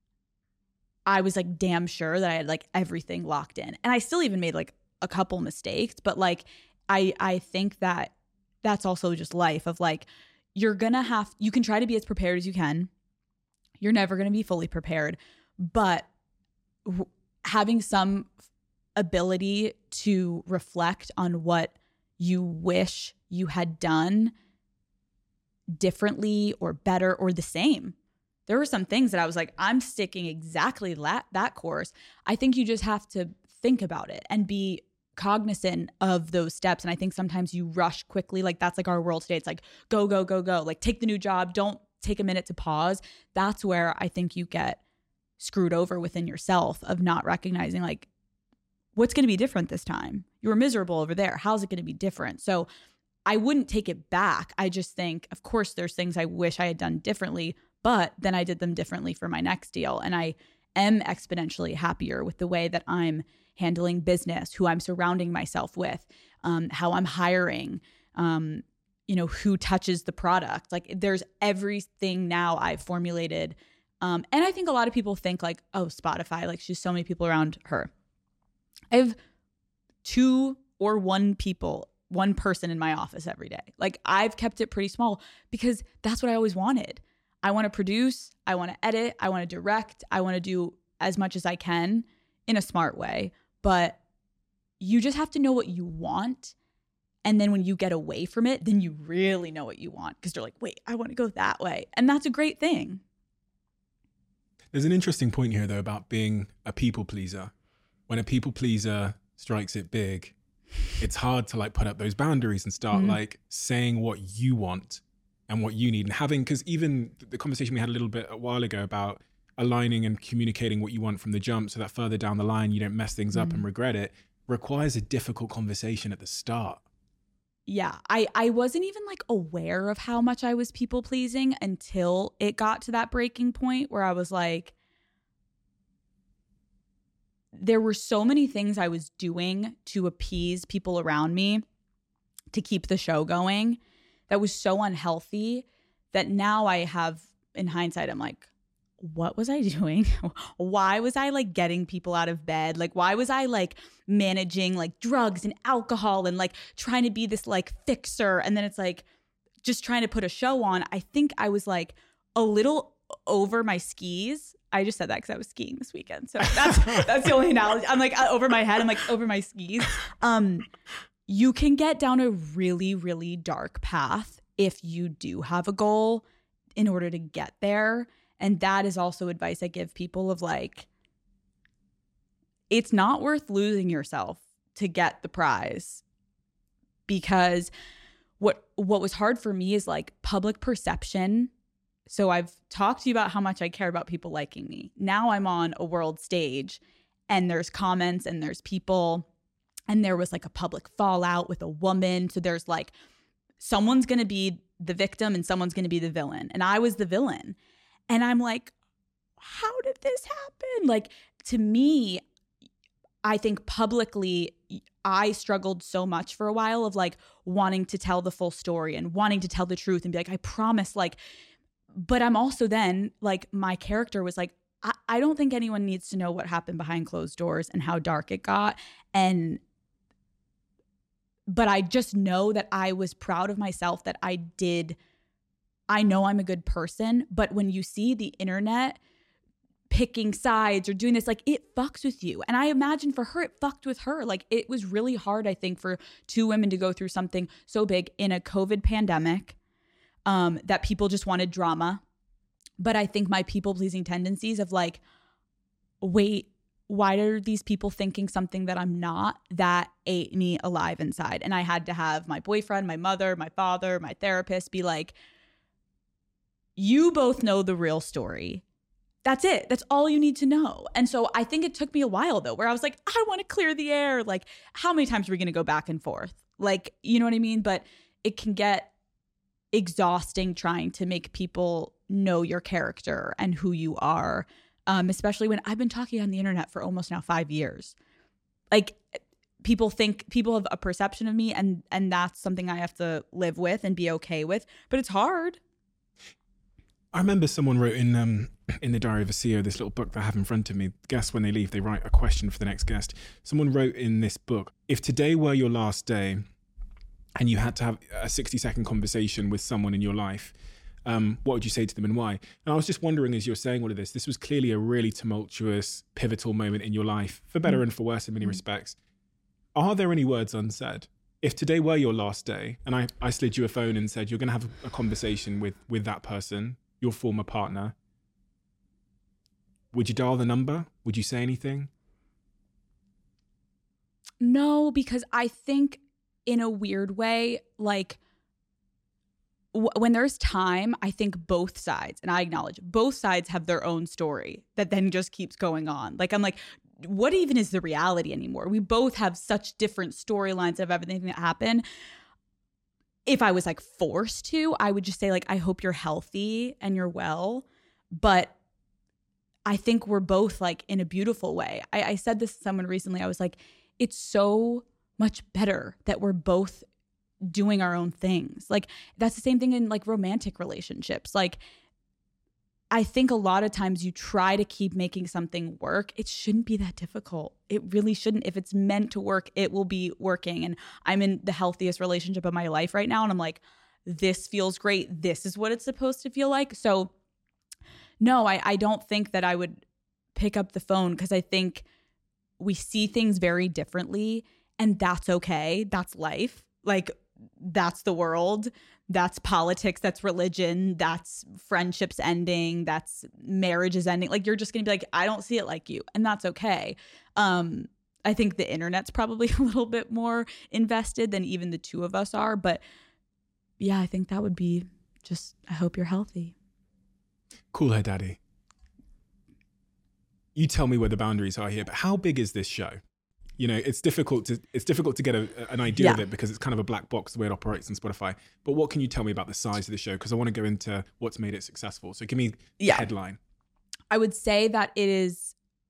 I was like damn sure that I had like everything locked in. And I still even made like a couple mistakes, but like I I think that that's also just life of like, you're gonna have, you can try to be as prepared as you can. You're never gonna be fully prepared, but w- having some ability to reflect on what you wish you had done differently or better or the same. There were some things that I was like, I'm sticking exactly that, that course. I think you just have to think about it and be cognizant of those steps. And I think sometimes you rush quickly. Like that's like our world today. It's like, go, go, go, go. Like take the new job. Don't take a minute to pause. That's where I think you get screwed over within yourself of not recognizing like, what's going to be different this time? You were miserable over there. How's it going to be different? So I wouldn't take it back. I just think, of course, there's things I wish I had done differently, but then I did them differently for my next deal. And I am exponentially happier with the way that I'm handling business, who I'm surrounding myself with, um, how I'm hiring, um, you know, who touches the product. Like there's everything now I've formulated. Um, and I think a lot of people think like, oh, Spotify, like she's so many people around her. I have two or one people, one person in my office every day. Like I've kept it pretty small because that's what I always wanted. I want to produce, I want to edit, I want to direct, I want to do as much as I can in a smart way. But you just have to know what you want. And then when you get away from it, then you really know what you want because you're like, wait, I want to go that way. And that's a great thing. There's an interesting point here, though, about being a people pleaser. When a people pleaser strikes it big, it's hard to like put up those boundaries and start Mm. like saying what you want and what you need and having, because even the conversation we had a little bit a while ago about aligning and communicating what you want from the jump so that further down the line you don't mess things up Mm. and regret it, requires a difficult conversation at the start. Yeah, I, I wasn't even like aware of how much I was people pleasing until it got to that breaking point where I was like, there were so many things I was doing to appease people around me to keep the show going that was so unhealthy that now I have, in hindsight, I'm like, what was I doing? Why was I like getting people out of bed? Like, why was I like managing like drugs and alcohol and like trying to be this like fixer? And then it's like just trying to put a show on. I think I was like a little over my skis. I just said that because I was skiing this weekend. So that's that's the only analogy. I'm like over my head. I'm like over my skis. Um, you can get down a really, really dark path if you do have a goal in order to get there. And that is also advice I give people of like, it's not worth losing yourself to get the prize, because what what was hard for me is like public perception. So I've talked to you about how much I care about people liking me. Now I'm on a world stage and there's comments and there's people, and there was like a public fallout with a woman. So there's like, someone's going to be the victim and someone's going to be the villain. And I was the villain. And I'm like, how did this happen? Like, to me, I think publicly, I struggled so much for a while of like wanting to tell the full story and wanting to tell the truth and be like, I promise, like, but I'm also then like, my character was like, I, I don't think anyone needs to know what happened behind closed doors and how dark it got. And, but I just know that I was proud of myself that I did. I know I'm a good person, but when you see the internet picking sides or doing this, like, it fucks with you. And I imagine for her, it fucked with her. Like, it was really hard, I think, for two women to go through something so big in a COVID pandemic, um, that people just wanted drama. But I think my people-pleasing tendencies of like, wait, why are these people thinking something that I'm not, that ate me alive inside? And I had to have my boyfriend, my mother, my father, my therapist be like, you both know the real story. That's it. That's all you need to know. And so I think it took me a while though, where I was like, I want to clear the air. Like, how many times are we going to go back and forth? Like, you know what I mean? But it can get exhausting trying to make people know your character and who you are. Um, especially when I've been talking on the internet for almost now five years. Like, people think, people have a perception of me, and and that's something I have to live with and be okay with. But it's hard. I remember someone wrote in um, in the Diary of a C E O, this little book that I have in front of me. Guests, when they leave, they write a question for the next guest. Someone wrote in this book, if today were your last day and you had to have a sixty second conversation with someone in your life, um, what would you say to them and why? And I was just wondering, as you're saying all of this, this was clearly a really tumultuous, pivotal moment in your life, for better mm. and for worse in many mm. respects. Are there any words unsaid? If today were your last day and I, I slid you a phone and said, you're going to have a, a conversation with, with that person, your former partner, would you dial the number? Would you say anything? No, because I think in a weird way, like w- when there's time, I think both sides, and I acknowledge both sides have their own story that then just keeps going on. Like, I'm like, what even is the reality anymore? We both have such different storylines of everything that happened. If I was like forced to, I would just say like, I hope you're healthy and you're well. But I think we're both like in a beautiful way. I, I said this to someone recently. I was like, it's so much better that we're both doing our own things. Like, that's the same thing in like romantic relationships. Like, I think a lot of times you try to keep making something work. It shouldn't be that difficult. It really shouldn't. If it's meant to work, it will be working. And I'm in the healthiest relationship of my life right now. And I'm like, this feels great. This is what it's supposed to feel like. So no, I, I don't think that I would pick up the phone, because I think we see things very differently, and that's okay. That's life. Like, that's the world. That's politics. That's religion. That's friendships ending. That's marriages ending. Like, you're just going to be like, I don't see it like you. And that's okay. Um, I think the internet's probably a little bit more invested than even the two of us are. But yeah, I think that would be just, I hope you're healthy. Cool her daddy. You tell me where the boundaries are here, but how big is this show? You know, it's difficult to it's difficult to get a, an idea yeah. of it because it's kind of a black box the way it operates on Spotify. But what can you tell me about the size of the show? Because I want to go into what's made it successful. So give me the yeah. headline. I would say that it is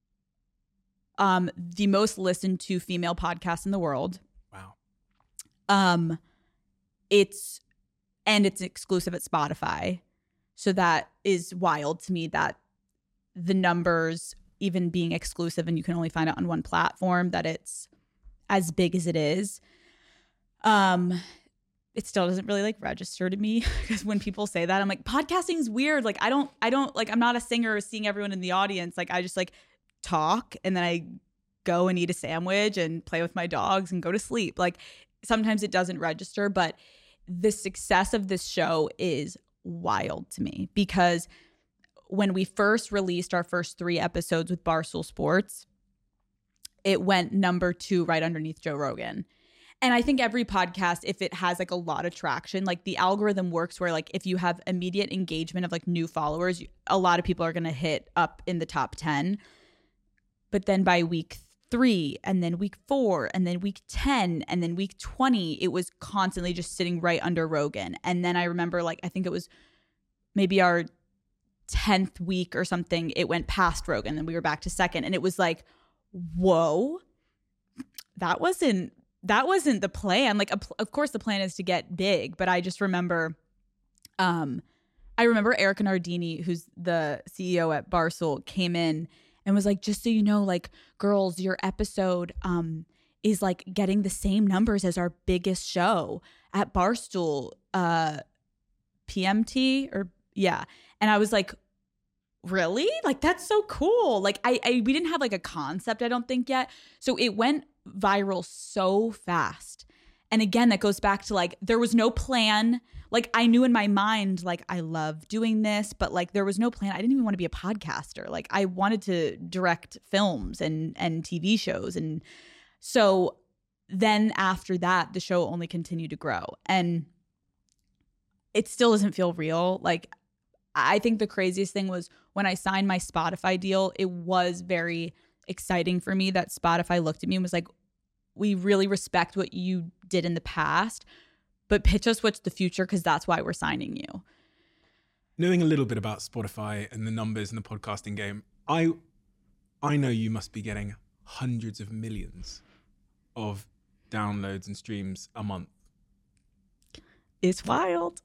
um, the most listened to female podcast in the world. Wow. Um, it's and it's exclusive at Spotify. So that is wild to me that the numbers, even being exclusive and you can only find it on one platform, that it's as big as it is. Um, it still doesn't really like register to me because when people say that, I'm like, podcasting's weird. Like, I don't, I don't like, I'm not a singer seeing everyone in the audience. Like, I just like talk and then I go and eat a sandwich and play with my dogs and go to sleep. Like, sometimes it doesn't register, but the success of this show is wild to me because when we first released our first three episodes with Barstool Sports, it went number two right underneath Joe Rogan. And I think every podcast, if it has like a lot of traction, like the algorithm works where like if you have immediate engagement of like new followers, a lot of people are going to hit up in the top ten. But then by week three and then week four and then week ten and then week twenty, it was constantly just sitting right under Rogan. And then I remember like, I think it was maybe our tenth week or something, it went past Rogan and we were back to second. And it was like, whoa, that wasn't, that wasn't the plan. Like, of course the plan is to get big, but I just remember, um, I remember Erica Nardini, who's the C E O at Barstool, came in and was like, just so you know, like, girls, your episode, um, is like getting the same numbers as our biggest show at Barstool, uh, P M T or yeah. And I was like, really? Like, that's so cool. Like, I, I, we didn't have like a concept, I don't think yet. So it went viral so fast. And again, that goes back to like, there was no plan. Like, I knew in my mind, like, I love doing this, but like, there was no plan. I didn't even want to be a podcaster. Like, I wanted to direct films and, and T V shows. And so then after that, the show only continued to grow. And it still doesn't feel real. Like, I think the craziest thing was when I signed my Spotify deal, it was very exciting for me that Spotify looked at me and was like, we really respect what you did in the past, but pitch us what's the future because that's why we're signing you. Knowing a little bit about Spotify and the numbers in the podcasting game, I I know you must be getting hundreds of millions of downloads and streams a month. It's wild.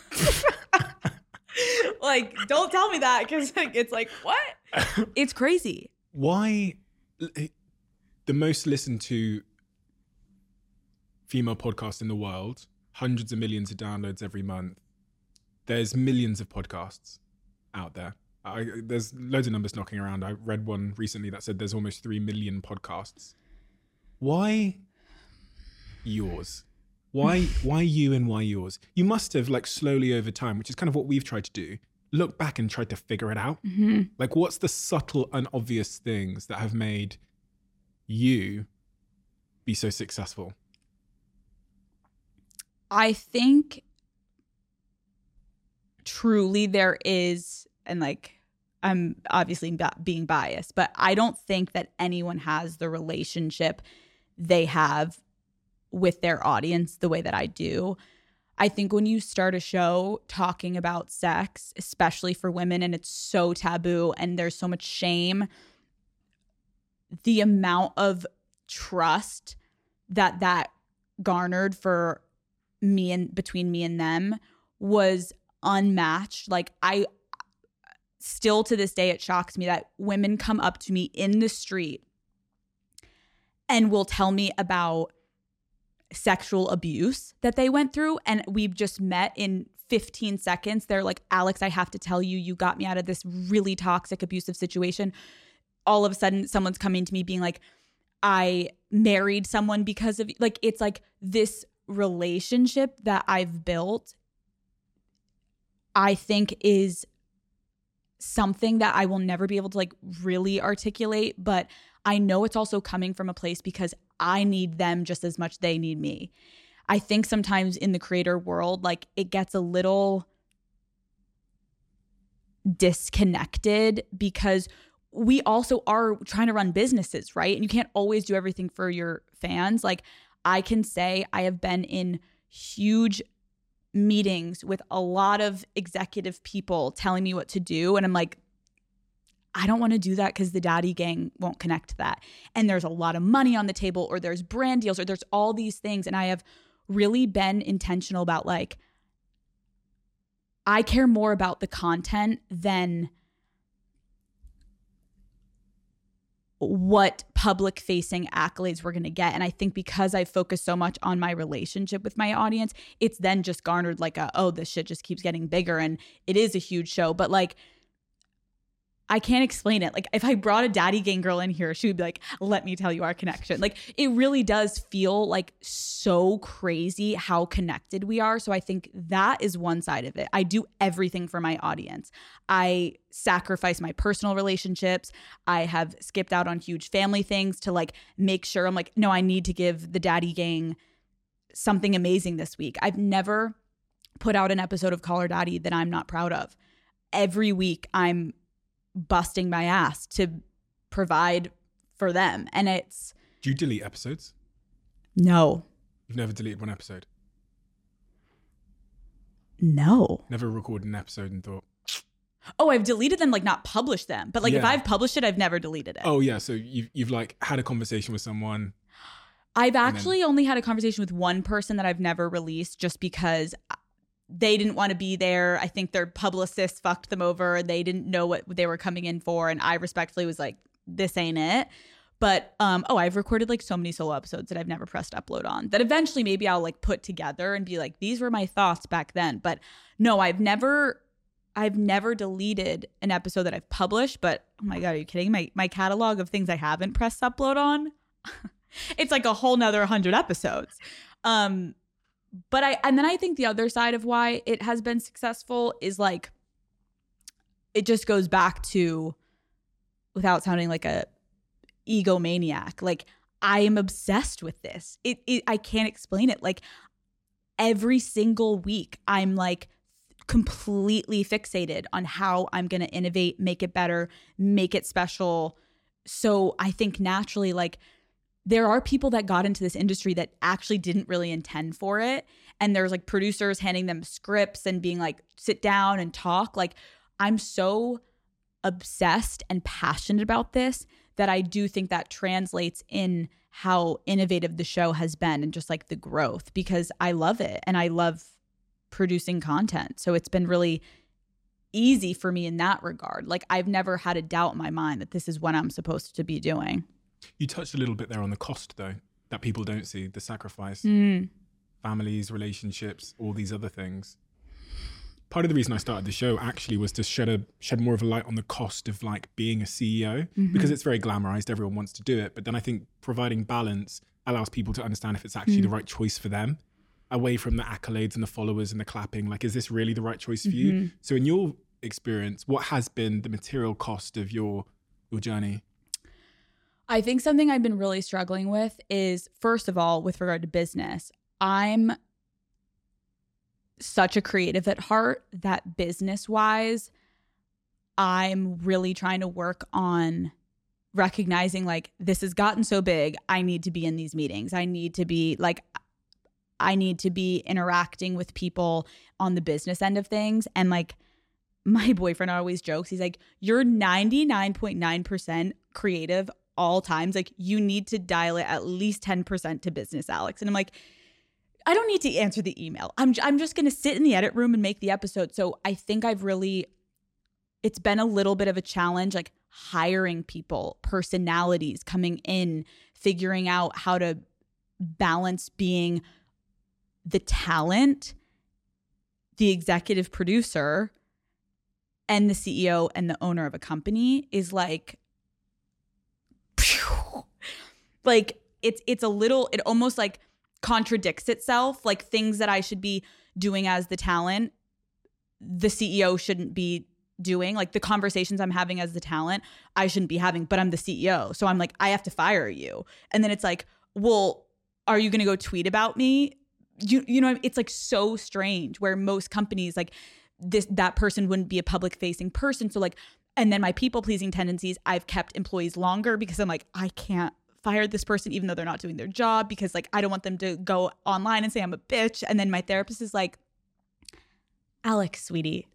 Like, don't tell me that because like, it's like, what? It's crazy. Why the most listened to female podcast in the world, hundreds of millions of downloads every month. There's millions of podcasts out there. I, there's loads of numbers knocking around. I read one recently that said there's almost three million podcasts. Why yours? Why why you and why yours? You must have, like, slowly over time, which is kind of what we've tried to do, look back and tried to figure it out. Mm-hmm. Like, what's the subtle, unobvious things that have made you be so successful? I think truly there is, and like, I'm obviously being biased, but I don't think that anyone has the relationship they have with their audience the way that I do. I think when you start a show talking about sex, especially for women, and it's so taboo and there's so much shame, the amount of trust that that garnered for me and between me and them was unmatched. Like, I still to this day, it shocks me that women come up to me in the street and will tell me about sexual abuse that they went through, and we've just met in fifteen seconds. They're like, Alex, I have to tell you, you got me out of this really toxic, abusive situation. All of a sudden, someone's coming to me being like, I married someone because of, like, it's like this relationship that I've built, I think is something that I will never be able to like really articulate, but I know it's also coming from a place because I need them just as much they need me. I think sometimes in the creator world, like it gets a little disconnected because we also are trying to run businesses, right? And you can't always do everything for your fans. Like I can say I have been in huge meetings with a lot of executive people telling me what to do. And I'm like, I don't want to do that because the Daddy Gang won't connect to that. And there's a lot of money on the table, or there's brand deals, or there's all these things. And I have really been intentional about like, I care more about the content than what public facing accolades we're going to get. And I think because I focus so much on my relationship with my audience, it's then just garnered like a, oh, this shit just keeps getting bigger. And it is a huge show. But like, I can't explain it. Like if I brought a Daddy Gang girl in here, she would be like, let me tell you our connection. Like it really does feel like so crazy how connected we are. So I think that is one side of it. I do everything for my audience. I sacrifice my personal relationships. I have skipped out on huge family things to like make sure I'm like, no, I need to give the Daddy Gang something amazing this week. I've never put out an episode of Call Her Daddy that I'm not proud of. Every week I'm busting my ass to provide for them. And it's... Do you delete episodes? No. You've never deleted one episode? No. Never recorded an episode and thought... Oh, I've deleted them, like not published them. But like Yeah. if I've published it, I've never deleted it. Oh yeah, so you've, you've like had a conversation with someone. I've actually then... only had a conversation with one person that I've never released just because... they didn't want to be there. I think their publicist fucked them over. They didn't know what they were coming in for. And I respectfully was like, this ain't it. But, um, oh, I've recorded like so many solo episodes that I've never pressed upload on that eventually maybe I'll like put together and be like, these were my thoughts back then. But no, I've never, I've never deleted an episode that I've published. But oh my God, are you kidding? My, my catalog of things I haven't pressed upload on, it's like a whole nother hundred episodes. Um, But I, and then I think the other side of why it has been successful is like, it just goes back to, without sounding like a egomaniac, like I am obsessed with this. It, it I can't explain it. Like every single week, I'm like completely fixated on how I'm going to innovate, make it better, make it special. So I think naturally, like, there are people that got into this industry that actually didn't really intend for it. And there's like producers handing them scripts and being like, sit down and talk. Like I'm so obsessed and passionate about this that I do think that translates in how innovative the show has been and just like the growth, because I love it and I love producing content. So it's been really easy for me in that regard. Like I've never had a doubt in my mind that this is what I'm supposed to be doing. You touched a little bit there on the cost, though, that people don't see, the sacrifice, mm. families, relationships, all these other things. Part of the reason I started the show actually was to shed a shed more of a light on the cost of like being a C E O, mm-hmm. because it's very glamorized. Everyone wants to do it. But then I think providing balance allows people to understand if it's actually mm. the right choice for them, away from the accolades and the followers and the clapping. Like, is this really the right choice for mm-hmm. you? So in your experience, what has been the material cost of your your journey? I think something I've been really struggling with is, first of all, with regard to business, I'm such a creative at heart that business-wise, I'm really trying to work on recognizing like, this has gotten so big, I need to be in these meetings. I need to be like, I need to be interacting with people on the business end of things. And like, my boyfriend always jokes, he's like, you're ninety-nine point nine percent creative all times. Like you need to dial it at least ten percent to business, Alex. And I'm like, I don't need to answer the email. I'm, I'm just going to sit in the edit room and make the episode. So I think I've really, it's been a little bit of a challenge, like hiring people, personalities coming in, figuring out how to balance being the talent, the executive producer, and the C E O and the owner of a company is like, like it's it's a little, it almost like contradicts itself. Like things that I should be doing as the talent, the C E O shouldn't be doing, like the conversations I'm having as the talent, I shouldn't be having, but I'm the C E O. So I'm like, I have to fire you. And then it's like, well, are you going to go tweet about me? You you know, it's like so strange where most companies like this, that person wouldn't be a public facing person. So like, and then my people pleasing tendencies, I've kept employees longer because I'm like, I can't fire this person even though they're not doing their job because like, I don't want them to go online and say I'm a bitch. And then my therapist is like, Alex, sweetie,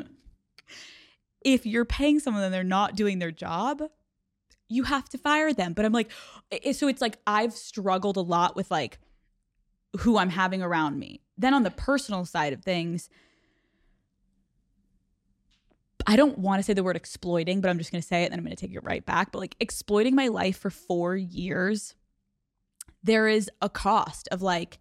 if you're paying someone and they're not doing their job, you have to fire them. But I'm like, so it's like, I've struggled a lot with like who I'm having around me. Then on the personal side of things, I don't want to say the word exploiting, but I'm just going to say it and then I'm going to take it right back. But like exploiting my life for four years, there is a cost of like,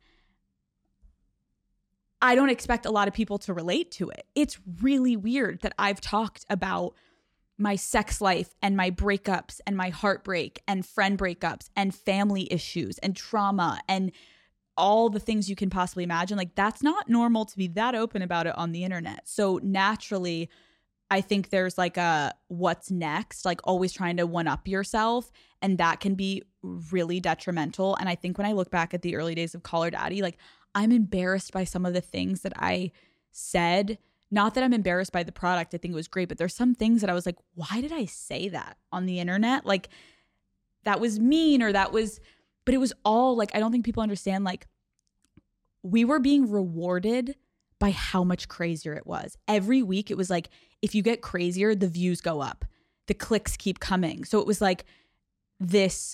I don't expect a lot of people to relate to it. It's really weird that I've talked about my sex life and my breakups and my heartbreak and friend breakups and family issues and trauma and all the things you can possibly imagine. Like that's not normal to be that open about it on the internet. So naturally, I think there's like a what's next, like always trying to one up yourself. And that can be really detrimental. And I think when I look back at the early days of Call Her Daddy, like I'm embarrassed by some of the things that I said. Not that I'm embarrassed by the product. I think it was great. But there's some things that I was like, why did I say that on the internet? Like that was mean or that was, but it was all like, I don't think people understand. Like we were being rewarded by how much crazier it was. Every week it was like, if you get crazier, the views go up. The clicks keep coming. So it was like this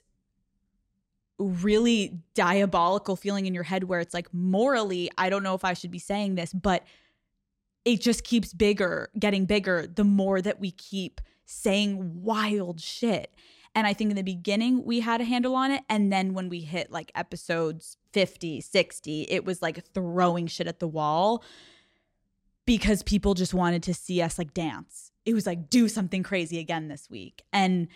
really diabolical feeling in your head where it's like morally, I don't know if I should be saying this, but it just keeps bigger, getting bigger the more that we keep saying wild shit. And I think in the beginning we had a handle on it. And then when we hit like episodes fifty, sixty, it was like throwing shit at the wall because people just wanted to see us like dance. It was like, do something crazy again this week. And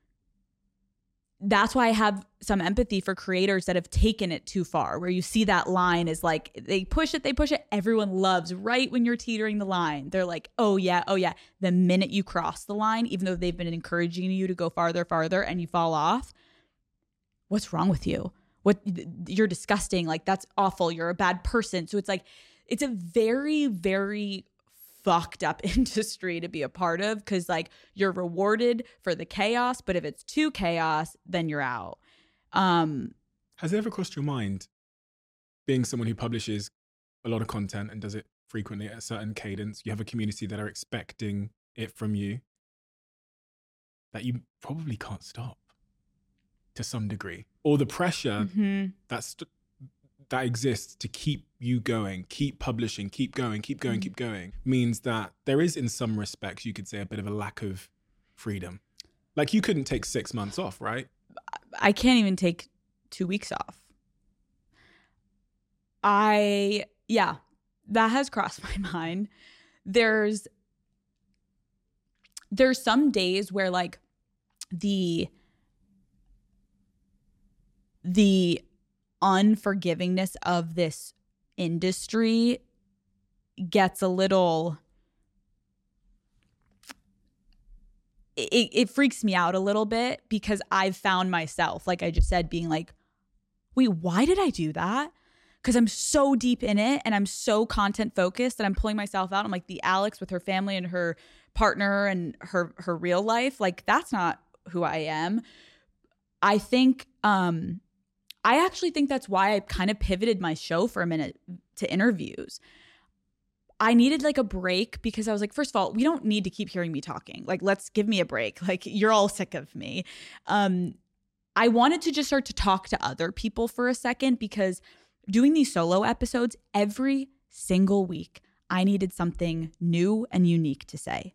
that's why I have some empathy for creators that have taken it too far, where you see that line is like, they push it, they push it. Everyone loves right when you're teetering the line. They're like, oh yeah, oh yeah. The minute you cross the line, even though they've been encouraging you to go farther, farther, and you fall off, what's wrong with you? What, you're disgusting. Like that's awful. You're a bad person. So it's like, it's a very, very fucked up industry to be a part of because like you're rewarded for the chaos, but if it's too chaos, then you're out. Um, Has it ever crossed your mind, being someone who publishes a lot of content and does it frequently at a certain cadence, you have a community that are expecting it from you, that you probably can't stop to some degree? Or the pressure mm-hmm. that's that exists to keep you going, keep publishing, keep going, keep going, mm-hmm. keep going, means that there is, in some respects, you could say, a bit of a lack of freedom. Like you couldn't take six months off, right? I can't even take two weeks off. I, yeah, that has crossed my mind. There's, there's some days where like the, the unforgivingness of this industry gets a little, it, it freaks me out a little bit because I've found myself, like I just said, being like, wait, why did I do that? Because I'm so deep in it and I'm so content focused that I'm pulling myself out. I'm like the Alex with her family and her partner and her her real life. Like that's not who I am. I think um I actually think that's why I kind of pivoted my show for a minute to interviews. I needed like a break because I was like, first of all, we don't need to keep hearing me talking. Like, let's give me a break. Like, you're all sick of me. Um, I wanted to just start to talk to other people for a second because doing these solo episodes every single week, I needed something new and unique to say.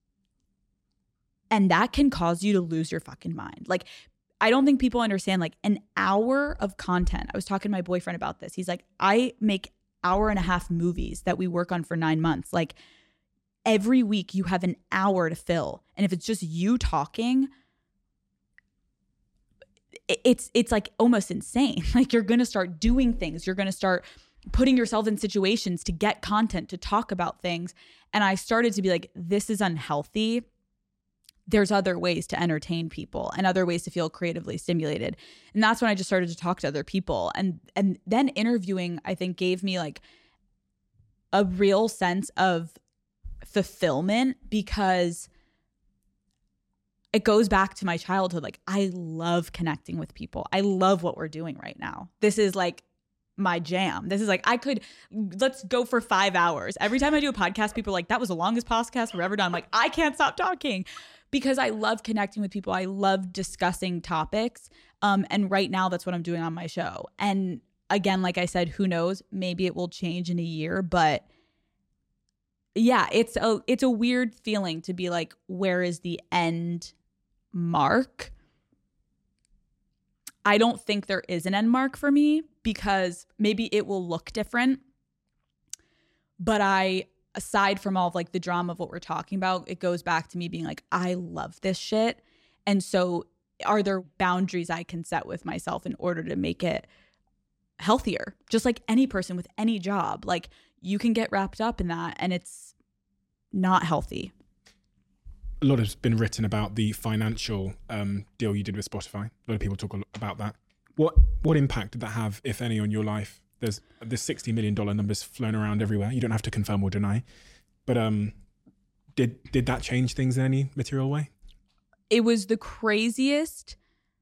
And that can cause you to lose your fucking mind. Like, I don't think people understand like an hour of content. I was talking to my boyfriend about this. He's like, I make hour and a half movies that we work on for nine months. Like every week you have an hour to fill. And if it's just you talking, it's, it's like almost insane. Like you're going to start doing things. You're going to start putting yourself in situations to get content, to talk about things. And I started to be like, this is unhealthy. There's other ways to entertain people and other ways to feel creatively stimulated. And that's when I just started to talk to other people. And and then interviewing, I think, gave me like a real sense of fulfillment, because it goes back to my childhood. Like, I love connecting with people. I love what we're doing right now. This is like my jam. This is like, I could, let's go for five hours. Every time I do a podcast, people are like, that was the longest podcast we've ever done. I'm like, I can't stop talking because I love connecting with people. I love discussing topics. Um, and right now that's what I'm doing on my show. And again, like I said, who knows, maybe it will change in a year, but yeah, it's a, it's a weird feeling to be like, where is the end mark? I don't think there is an end mark for me, because maybe it will look different. But I, aside from all of like the drama of what we're talking about, it goes back to me being like, I love this shit. And so are there boundaries I can set with myself in order to make it healthier? Just like any person with any job, like you can get wrapped up in that and it's not healthy. A lot has been written about the financial um, deal you did with Spotify. A lot of people talk about that. What what impact did that have, if any, on your life? There's the sixty million dollars numbers flown around everywhere. You don't have to confirm or deny. But um, did did that change things in any material way? It was the craziest,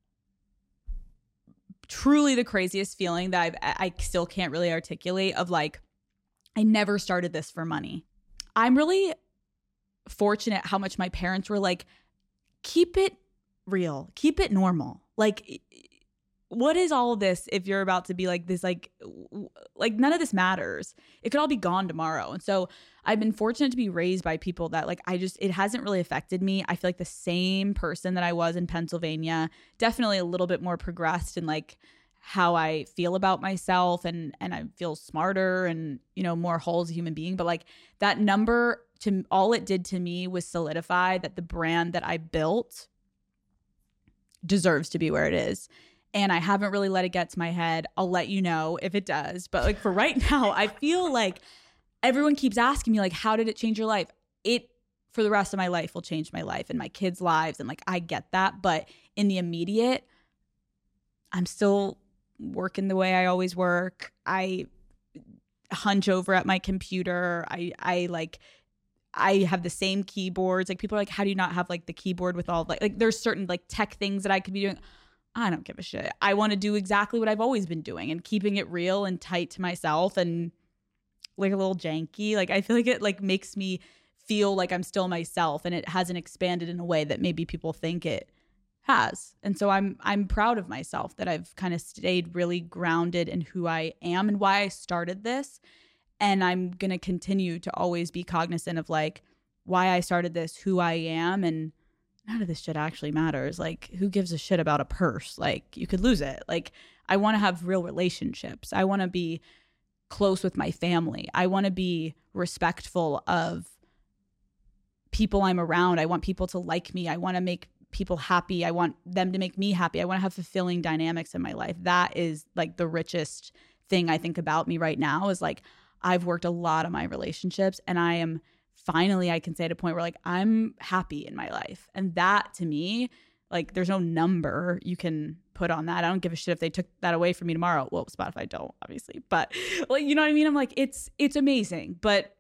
truly the craziest feeling that I've, I still can't really articulate, of like, I never started this for money. I'm really fortunate how much my parents were like, keep it real, keep it normal. Like, what is all of this if you're about to be like this, like, like none of this matters. It could all be gone tomorrow. And so I've been fortunate to be raised by people that like, I just, it hasn't really affected me. I feel like the same person that I was in Pennsylvania, definitely a little bit more progressed in like how I feel about myself, and, and I feel smarter and, you know, more whole as a human being. But like that number, to all it did to me was solidify that the brand that I built deserves to be where it is. And I haven't really let it get to my head. I'll let you know if it does. But like for right now, I feel like everyone keeps asking me like, how did it change your life? It, for the rest of my life, will change my life and my kids' lives. And like, I get that. But in the immediate, I'm still working the way I always work. I hunch over at my computer. I, I like, I have the same keyboards. Like people are like, how do you not have like the keyboard with all like, like there's certain like tech things that I could be doing. I don't give a shit. I want to do exactly what I've always been doing and keeping it real and tight to myself and like a little janky. Like I feel like it like makes me feel like I'm still myself, and it hasn't expanded in a way that maybe people think it has. And so I'm I'm proud of myself that I've kind of stayed really grounded in who I am and why I started this. And I'm going to continue to always be cognizant of like why I started this, who I am, and none of this shit actually matters. Like, who gives a shit about a purse? Like, you could lose it. Like, I want to have real relationships. I want to be close with my family. I want to be respectful of people I'm around. I want people to like me. I want to make people happy. I want them to make me happy. I want to have fulfilling dynamics in my life. That is like the richest thing I think about me right now, is like, I've worked a lot on my relationships, and I am finally, I can say at a point where like I'm happy in my life. And that to me, like there's no number you can put on that. I don't give a shit if they took that away from me tomorrow. Well, Spotify don't, obviously, but like, you know what I mean? I'm like, it's, it's amazing, but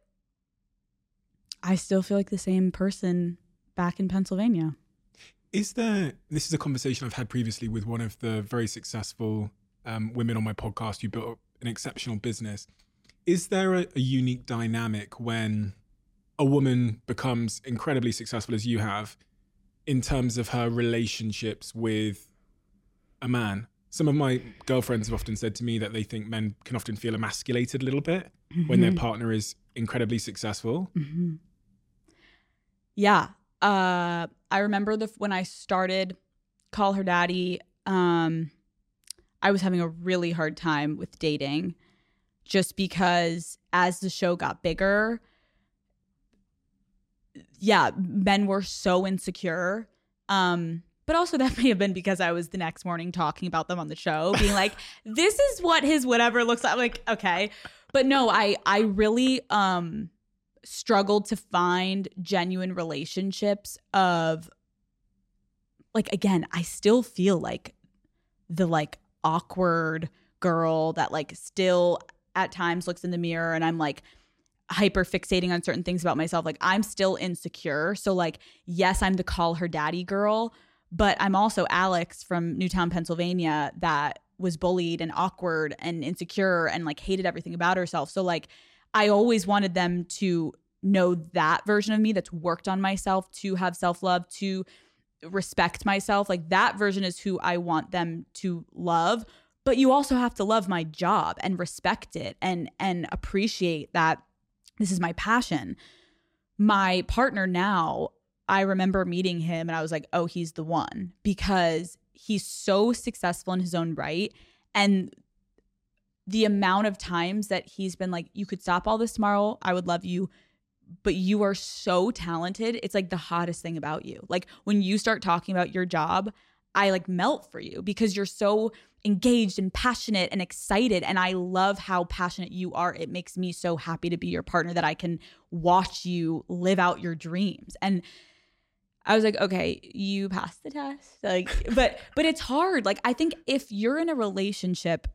I still feel like the same person back in Pennsylvania. Is there, this is a conversation I've had previously with one of the very successful um, women on my podcast who built an exceptional business. Is there a, a unique dynamic when a woman becomes incredibly successful, as you have, in terms of her relationships with a man? Some of my girlfriends have often said to me that they think men can often feel emasculated a little bit mm-hmm. when their partner is incredibly successful. Mm-hmm. Yeah. Uh, I remember the when I started Call Her Daddy, um, I was having a really hard time with dating, just because as the show got bigger, yeah, men were so insecure. Um, But also that may have been because I was the next morning talking about them on the show, being like, this is what his whatever looks like. I'm like, okay. But no, I I really um struggled to find genuine relationships of, like, again, I still feel like the like awkward girl that like still at times looks in the mirror and I'm like hyper fixating on certain things about myself. Like I'm still insecure. So like, yes, I'm the call her daddy girl, but I'm also Alex from Newtown, Pennsylvania, that was bullied and awkward and insecure and like hated everything about herself. So like I always wanted them to know that version of me that's worked on myself, to have self-love, to respect myself. Like that version is who I want them to love. But you also have to love my job and respect it and and appreciate that this is my passion. My partner now, I remember meeting him and I was like, oh, he's the one, because he's so successful in his own right. And the amount of times that he's been like, you could stop all this tomorrow, I would love you, but you are so talented. It's like the hottest thing about you. Like when you start talking about your job, I like melt for you because you're so engaged and passionate and excited. And I love how passionate you are. It makes me so happy to be your partner that I can watch you live out your dreams. And I was like, okay, you passed the test. Like, but but it's hard. Like, I think if you're in a relationship,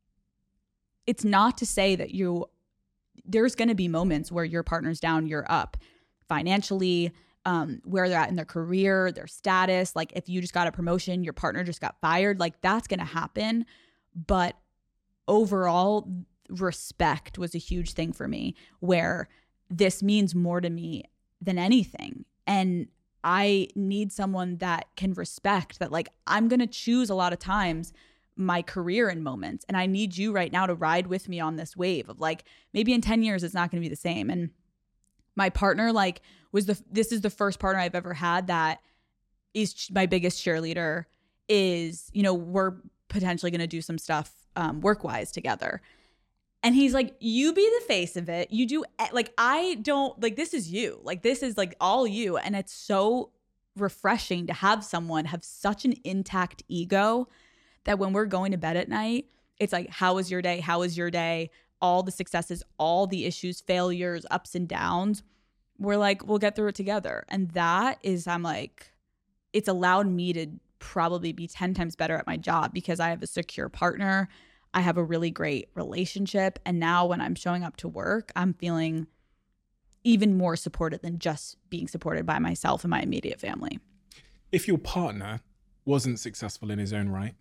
it's not to say that you, there's going to be moments where your partner's down, you're up financially, um, where they're at in their career, their status. Like if you just got a promotion, your partner just got fired, like that's going to happen. But overall, respect was a huge thing for me, where this means more to me than anything. And I need someone that can respect that, like, I'm going to choose a lot of times my career in moments. And I need you right now to ride with me on this wave of like, maybe in ten years, it's not going to be the same. And my partner, like, was the, this is the first partner I've ever had that is my biggest cheerleader, is, you know, we're potentially going to do some stuff um, work-wise together. And he's like, you be the face of it. You do, like, I don't, like, this is you. Like, this is, like, all you. And it's so refreshing to have someone have such an intact ego that when we're going to bed at night, it's like, how was your day? How was your day? All the successes, all the issues, failures, ups and downs. We're like, we'll get through it together. And that is, I'm like, it's allowed me to probably be ten times better at my job because I have a secure partner. I have a really great relationship. And now when I'm showing up to work, I'm feeling even more supported than just being supported by myself and my immediate family. If your partner wasn't successful in his own right,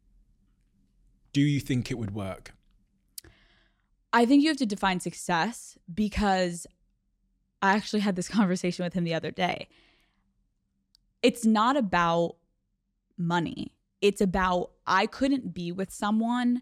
do you think it would work? I think you have to define success, because I actually had this conversation with him the other day. It's not about money. It's about, I couldn't be with someone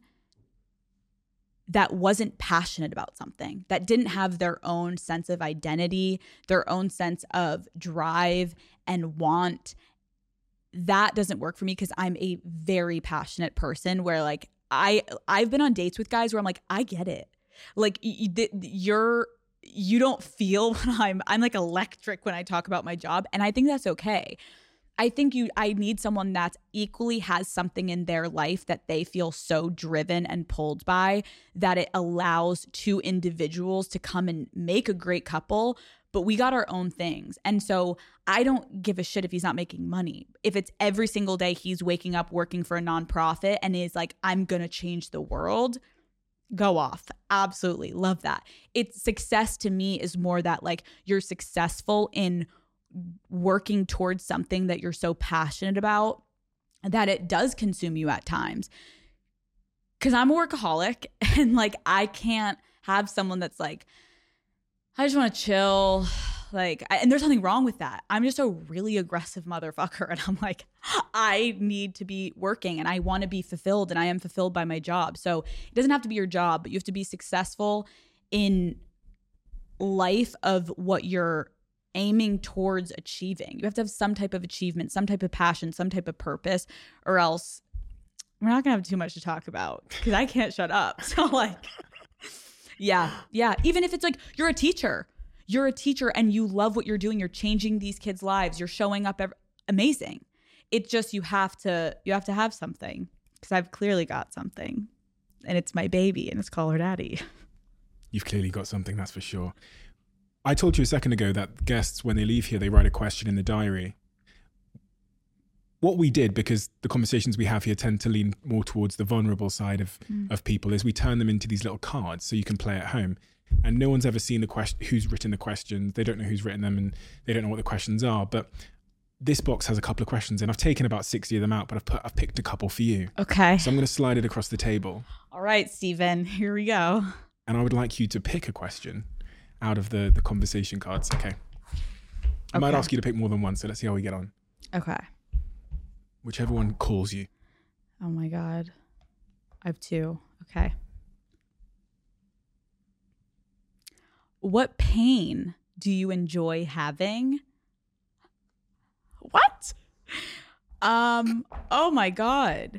that wasn't passionate about something, that didn't have their own sense of identity, their own sense of drive and want. That doesn't work for me because I'm a very passionate person where like I, I've been on dates with guys where I'm like, I get it. Like you're, you don't feel when I'm, I'm like electric when I talk about my job. And I think that's okay. I think you, I need someone that equally has something in their life that they feel so driven and pulled by that it allows two individuals to come and make a great couple, but we got our own things. And so I don't give a shit if he's not making money. If it's every single day he's waking up working for a nonprofit and is like, I'm going to change the world, go off. Absolutely. Love that. It's success to me is more that like you're successful in working towards something that you're so passionate about that it does consume you at times. Cause I'm a workaholic and like, I can't have someone that's like, I just want to chill. Like, and there's nothing wrong with that. I'm just a really aggressive motherfucker. And I'm like, I need to be working and I want to be fulfilled, and I am fulfilled by my job. So it doesn't have to be your job, but you have to be successful in life of what you're aiming towards achieving. You have to have some type of achievement, some type of passion, some type of purpose, or else we're not gonna have too much to talk about because I can't shut up. So like, yeah, yeah. Even if it's like you're a teacher, you're a teacher and you love what you're doing, you're changing these kids' lives, you're showing up, every, amazing. It's just you have to you have to have something, because I've clearly got something, and it's my baby, and it's Call Her Daddy. You've clearly got something, that's for sure. I told you a second ago that guests, when they leave here, they write a question in the diary. What we did, because the conversations we have here tend to lean more towards the vulnerable side of, mm. of people, is we turn them into these little cards so you can play at home. And no one's ever seen the question, who's written the questions. They don't know who's written them, and they don't know what the questions are. But this box has a couple of questions, and I've taken about sixty of them out, but I've put, I've picked a couple for you. Okay. So I'm going to slide it across the table. All right, Stephen, here we go. And I would like you to pick a question out of the, the conversation cards. Okay. I okay. might ask you to pick more than one, so let's see how we get on. Okay. Whichever one calls you. Oh my God. I have two. Okay. What pain do you enjoy having? What? Um, oh my God.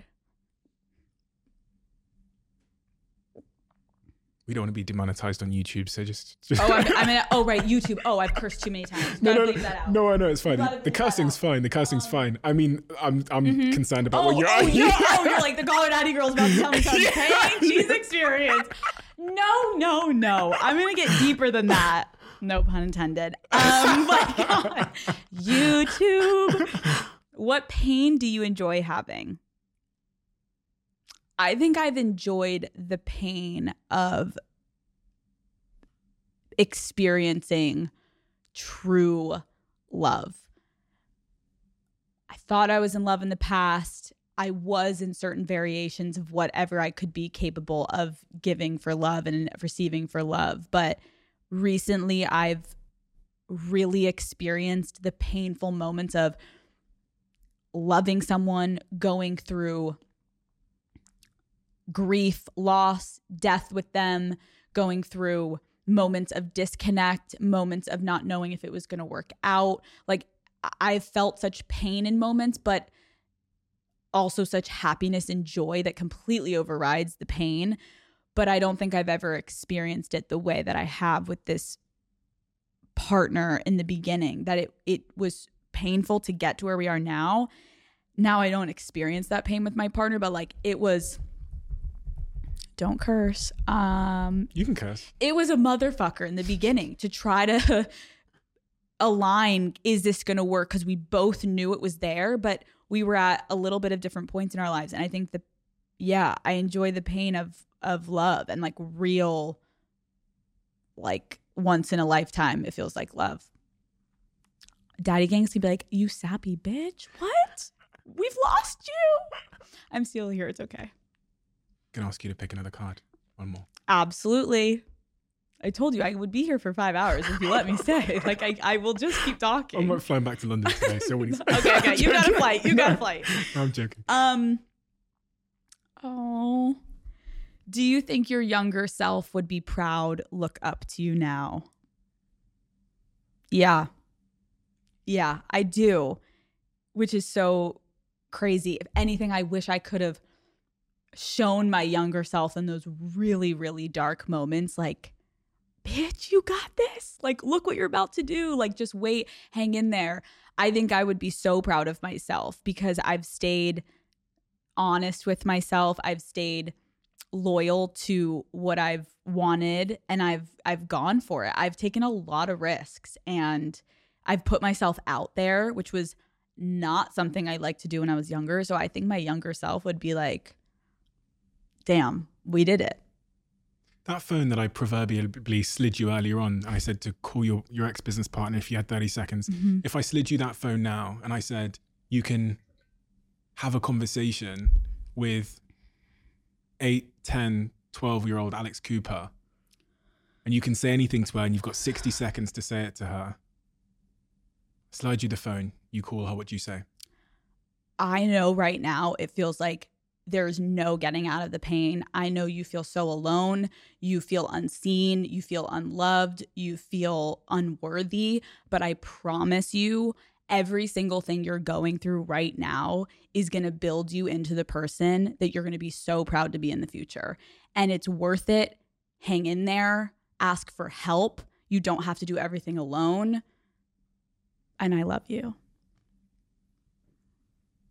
We don't want to be demonetized on YouTube, so just... just oh, I'm, I'm in, oh, right, YouTube. Oh, I've cursed too many times. No, Gotta no, bleep that out. no, I know, it's fine. The cursing's fine, the cursing's um, fine. I mean, I'm I'm mm-hmm. concerned about oh, what you're... Oh, you're, oh, you're like, the Call Her Daddy girl's about to tell me some pain she's experienced. No, no, no. I'm going to get deeper than that. No pun intended. Um, my God. YouTube. What pain do you enjoy having? I think I've enjoyed the pain of experiencing true love. I thought I was in love in the past. I was in certain variations of whatever I could be capable of giving for love and receiving for love. But recently I've really experienced the painful moments of loving someone, going through grief, loss, death with them, going through moments of disconnect, moments of not knowing if it was going to work out. Like, I've felt such pain in moments, but also such happiness and joy that completely overrides the pain. But I don't think I've ever experienced it the way that I have with this partner in the beginning, that it it was painful to get to where we are now. Now I don't experience that pain with my partner, but like it was... Don't curse. Um, you can curse. It was a motherfucker in the beginning to try to align, is this going to work? Because we both knew it was there, but we were at a little bit of different points in our lives. And I think that, yeah, I enjoy the pain of of love and like real, like once in a lifetime, it feels like love. Daddy Gang's gonna be like, you sappy bitch. What? We've lost you. I'm still here. It's okay. Can ask you to pick another card. One more. Absolutely. I told you I would be here for five hours if you let me stay. Like I, I will just keep talking. I'm not flying back to London today, so when he's okay, okay, you got a flight. You got a flight. No, I'm joking. Um. Oh. Do you think your younger self would be proud, look up to you now? Yeah. Yeah, I do. Which is so crazy. If anything, I wish I could have shown my younger self in those really, really dark moments, like, bitch, you got this. Like, look what you're about to do. Like, just wait, hang in there. I think I would be so proud of myself because I've stayed honest with myself. I've stayed loyal to what I've wanted, and I've I've gone for it. I've taken a lot of risks, and I've put myself out there, which was not something I liked to do when I was younger. So I think my younger self would be like, damn, we did it. That phone that I proverbially slid you earlier on, and I said to call your, your ex-business partner if you had thirty seconds. Mm-hmm. If I slid you that phone now and I said, you can have a conversation with eight, ten, twelve-year-old Alex Cooper, and you can say anything to her and you've got sixty seconds to say it to her. Slide you the phone, you call her, what do you say? I know right now it feels like there's no getting out of the pain. I know you feel so alone. You feel unseen. You feel unloved. You feel unworthy. But I promise you, every single thing you're going through right now is going to build you into the person that you're going to be so proud to be in the future. And it's worth it. Hang in there. Ask for help. You don't have to do everything alone. And I love you.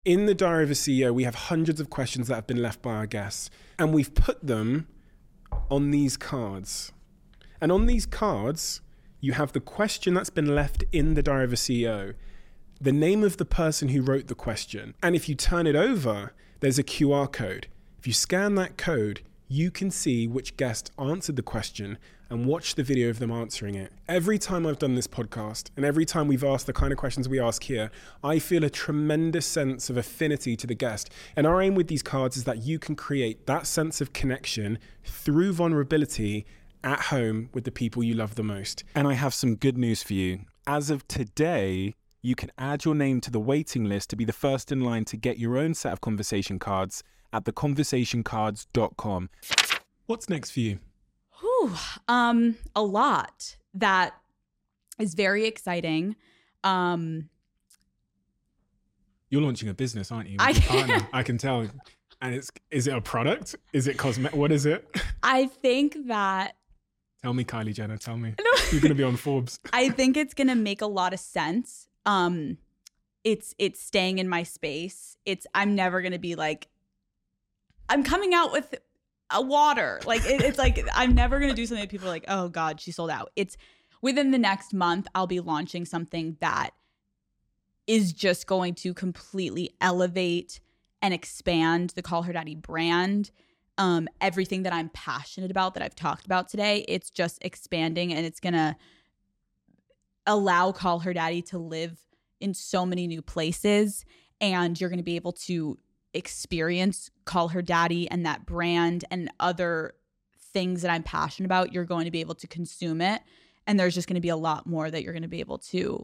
In the Diary of a C E O, we have hundreds of questions that have been left by our guests, and we've put them on these cards. And on these cards, you have the question that's been left in the Diary of a C E O, the name of the person who wrote the question. And if you turn it over, there's a Q R code. If you scan that code, you can see which guest answered the question and watch the video of them answering it. Every time I've done this podcast and every time we've asked the kind of questions we ask here, I feel a tremendous sense of affinity to the guest. And our aim with these cards is that you can create that sense of connection through vulnerability at home with the people you love the most. And I have some good news for you. As of today, you can add your name to the waiting list to be the first in line to get your own set of conversation cards at the conversation cards dot com. What's next for you? Whew, um, a lot that is very exciting. Um, You're launching a business, aren't you? I can. I can tell. And it's is it a product? Is it cosmetic? What is it? I think that Tell me, Kylie Jenner, tell me. No. You're going to be on Forbes. I think it's going to make a lot of sense. Um, it's it's staying in my space. It's I'm never going to be like, I'm coming out with a water. Like, it, it's like, I'm never going to do something that people are like, oh God, she sold out. It's within the next month, I'll be launching something that is just going to completely elevate and expand the Call Her Daddy brand. Um, everything that I'm passionate about that I've talked about today, it's just expanding, and it's going to allow Call Her Daddy to live in so many new places. And you're going to be able to experience Call Her Daddy and that brand and other things that I'm passionate about. You're going to be able to consume it. And there's just going to be a lot more that you're going to be able to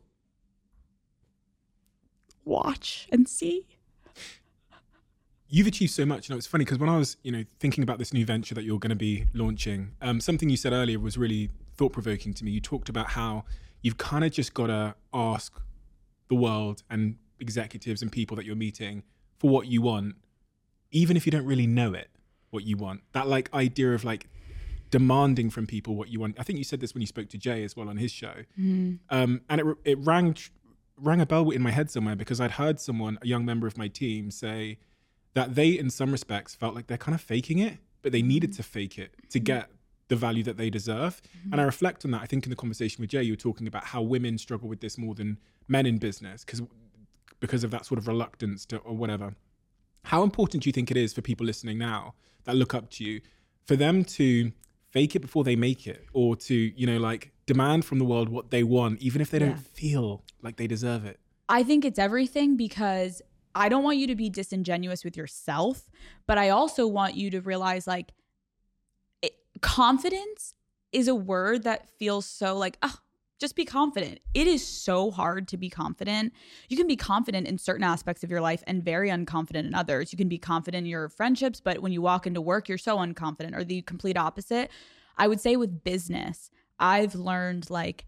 watch and see. You've achieved so much. You know, it's funny because when I was, you know, thinking about this new venture that you're going to be launching, um, something you said earlier was really thought-provoking to me. You talked about how you've kind of just got to ask the world and executives and people that you're meeting for what you want, even if you don't really know it, what you want. That like idea of like demanding from people what you want. I think you said this when you spoke to Jay as well on his show. Mm. Um, and it it rang rang a bell in my head somewhere because I'd heard someone, a young member of my team, say that they, in some respects, felt like they're kind of faking it, but they needed to fake it to get the value that they deserve. Mm-hmm. And I reflect on that. I think in the conversation with Jay, you were talking about how women struggle with this more than men in business because because of that sort of reluctance to or whatever. How important do you think it is for people listening now that look up to you, for them to fake it before they make it, or to, you know, like demand from the world what they want, even if they yeah. don't feel like they deserve it? I think it's everything, because I don't want you to be disingenuous with yourself, but I also want you to realize like it, confidence is a word that feels so like, oh, just be confident. It is so hard to be confident. You can be confident in certain aspects of your life and very unconfident in others. You can be confident in your friendships, but when you walk into work, you're so unconfident, or the complete opposite. I would say with business, I've learned like,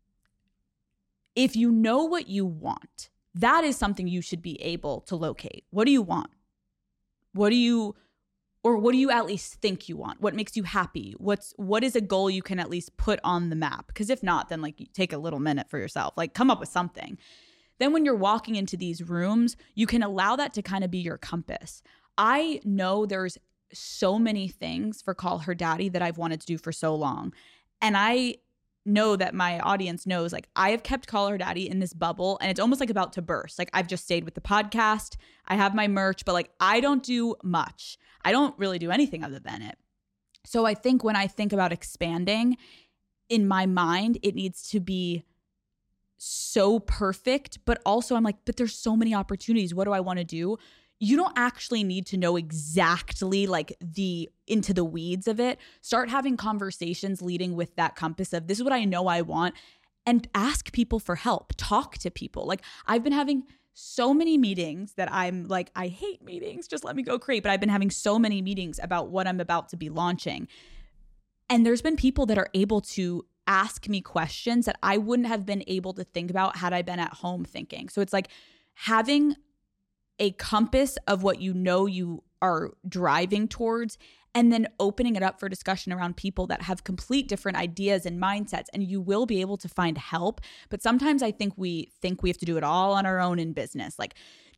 if you know what you want, that is something you should be able to locate. What do you want? What do you, or what do you at least think you want? What makes you happy? What's, what is a goal you can at least put on the map? Because if not, then like you take a little minute for yourself, like come up with something. Then when you're walking into these rooms, you can allow that to kind of be your compass. I know there's so many things for Call Her Daddy that I've wanted to do for so long. And I know that my audience knows, like, I have kept Call Her Daddy in this bubble, and it's almost like about to burst. Like, I've just stayed with the podcast. I have my merch, but like, I don't do much. I don't really do anything other than it. So I think when I think about expanding, in my mind, it needs to be so perfect, but also I'm like, but there's so many opportunities. What do I want to do? You don't actually need to know exactly like the into the weeds of it. Start having conversations leading with that compass of this is what I know I want, and ask people for help. Talk to people. Like, I've been having so many meetings that I'm like, I hate meetings. Just let me go create. But I've been having so many meetings about what I'm about to be launching. And there's been people that are able to ask me questions that I wouldn't have been able to think about had I been at home thinking. So it's like having a compass of what you know you are driving towards, and then opening it up for discussion around people that have complete different ideas and mindsets, and you will be able to find help. But sometimes I think we think we have to do it all on our own in business. Like,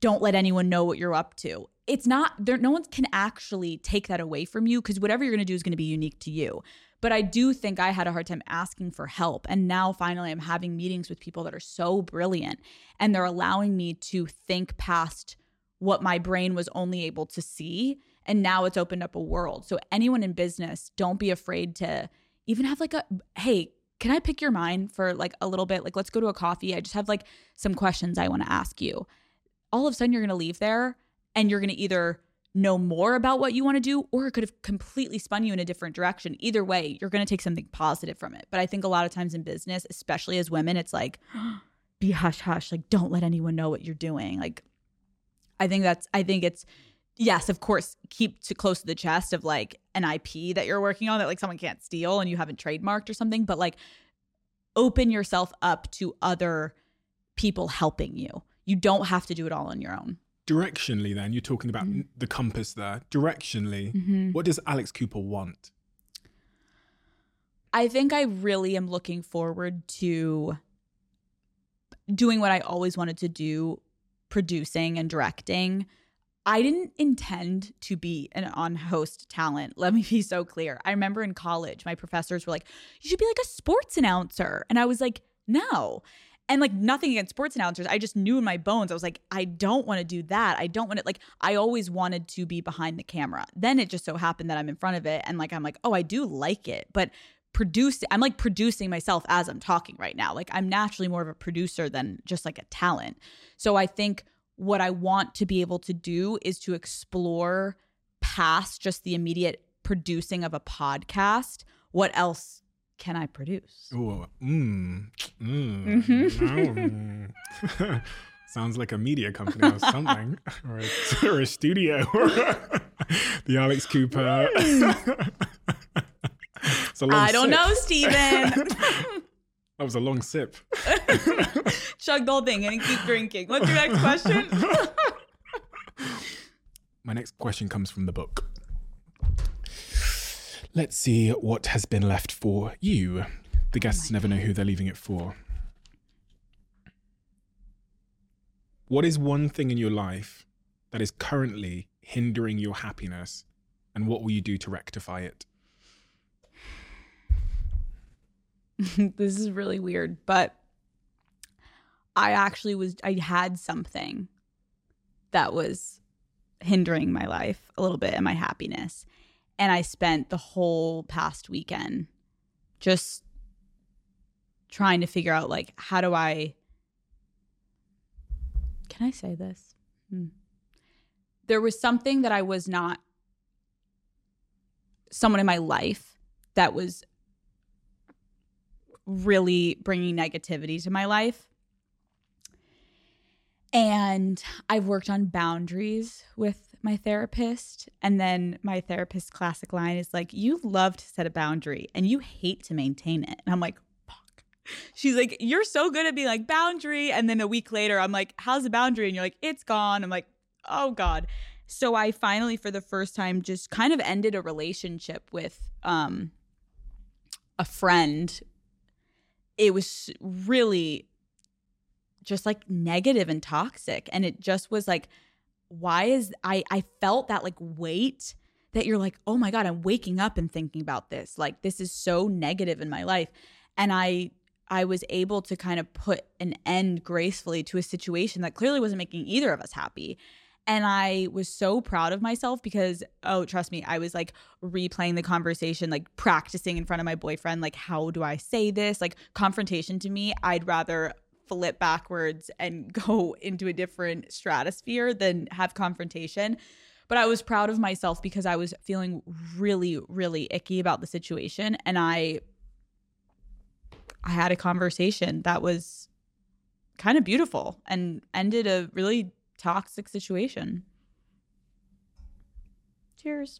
don't let anyone know what you're up to. It's not there. No one can actually take that away from you because whatever you're going to do is going to be unique to you. But I do think I had a hard time asking for help. And now finally I'm having meetings with people that are so brilliant and they're allowing me to think past what my brain was only able to see. And now it's opened up a world. So anyone in business, don't be afraid to even have like a, hey, can I pick your mind for like a little bit? Like, let's go to a coffee. I just have like some questions I want to ask you. All of a sudden you're going to leave there and you're going to either know more about what you want to do, or it could have completely spun you in a different direction. Either way, you're going to take something positive from it. But I think a lot of times in business, especially as women, it's like, be hush hush, like don't let anyone know what you're doing. Like, I think that's, I think it's, yes, of course, keep to close to the chest of like an I P that you're working on that like someone can't steal and you haven't trademarked or something, but like open yourself up to other people helping you. You don't have to do it all on your own. Directionally, then, you're talking about mm-hmm. the compass there. Directionally, mm-hmm. what does Alex Cooper want? I think I really am looking forward to doing what I always wanted to do, producing and directing. I didn't intend to be an on-host talent. Let me be so clear. I remember in college, my professors were like, you should be like a sports announcer. And I was like, no. And like nothing against sports announcers. I just knew in my bones, I was like, I don't want to do that. I don't want to, like, I always wanted to be behind the camera. Then it just so happened that I'm in front of it. And like, I'm like, oh, I do like it. But producing, I'm like producing myself as I'm talking right now. Like I'm naturally more of a producer than just like a talent. So I think what I want to be able to do is to explore past just the immediate producing of a podcast. What else can I produce? Oh, mm, mm, mm. Sounds like a media company or something, or, a, or a studio, the Alex Cooper. It's a long I don't sip. know, Steven. That was a long sip. Chug the whole thing and keep drinking. What's your next question? My next question comes from the book. Let's see what has been left for you. The guests oh never God. know who they're leaving it for. What is one thing in your life that is currently hindering your happiness, and what will you do to rectify it? This is really weird, but I actually was, I had something that was hindering my life a little bit and my happiness. And I spent the whole past weekend just trying to figure out, like, how do I, can I say this? Hmm. There was something that I was not, someone in my life that was really bringing negativity to my life. And I've worked on boundaries with my therapist. And then my therapist's classic line is like, you love to set a boundary and you hate to maintain it. And I'm like, fuck. She's like, you're so good at being like boundary. And then a week later, I'm like, how's the boundary? And you're like, it's gone. I'm like, oh God. So I finally, for the first time, just kind of ended a relationship with um, a friend. It was really just like negative and toxic. And it just was like, why is I, I felt that like weight that you're like, oh my God, I'm waking up and thinking about this. Like, this is so negative in my life. And I, I was able to kind of put an end gracefully to a situation that clearly wasn't making either of us happy. And I was so proud of myself because, oh, trust me, I was like replaying the conversation, like practicing in front of my boyfriend, like, how do I say this? Like, confrontation to me, I'd rather flip backwards and go into a different stratosphere than have confrontation. But I was proud of myself because I was feeling really, really icky about the situation. And I, I had a conversation that was kind of beautiful and ended a really toxic situation. Cheers.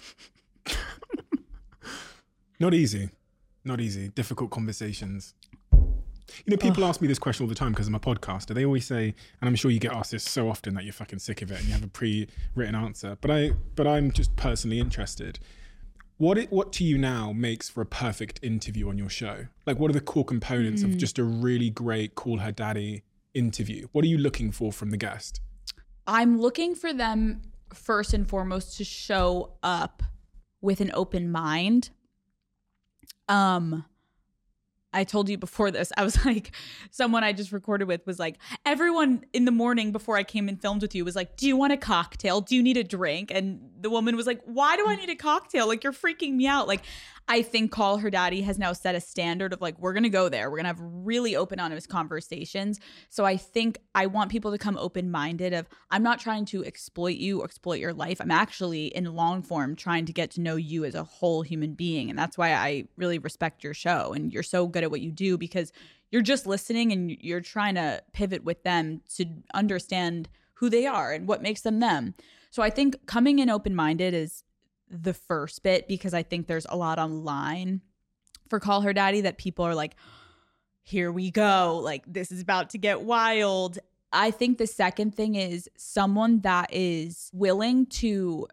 Not easy. Not easy. Difficult conversations. You know, people Ugh. ask me this question all the time because I'm a podcaster. They always say, and I'm sure you get asked this so often that you're fucking sick of it and you have a pre-written answer. But I, but I'm just personally interested. What it, what to you now makes for a perfect interview on your show? Like, what are the core components mm. of just a really great Call Her Daddy interview? What are you looking for from the guest? I'm looking for them first and foremost to show up with an open mind. Um, I told you before this, I was like, someone I just recorded with was like, everyone in the morning before I came and filmed with you was like, do you want a cocktail? Do you need a drink? And the woman was like, why do I need a cocktail? Like, you're freaking me out. Like, I think Call Her Daddy has now set a standard of like, we're going to go there. We're going to have really open, honest conversations. So I think I want people to come open-minded of, I'm not trying to exploit you or exploit your life. I'm actually in long form trying to get to know you as a whole human being. And that's why I really respect your show. And you're so good at what you do because you're just listening and you're trying to pivot with them to understand who they are and what makes them them. So I think coming in open-minded is the first bit, because I think there's a lot online for Call Her Daddy that people are like, here we go, like this is about to get wild. I think the second thing is someone that is willing to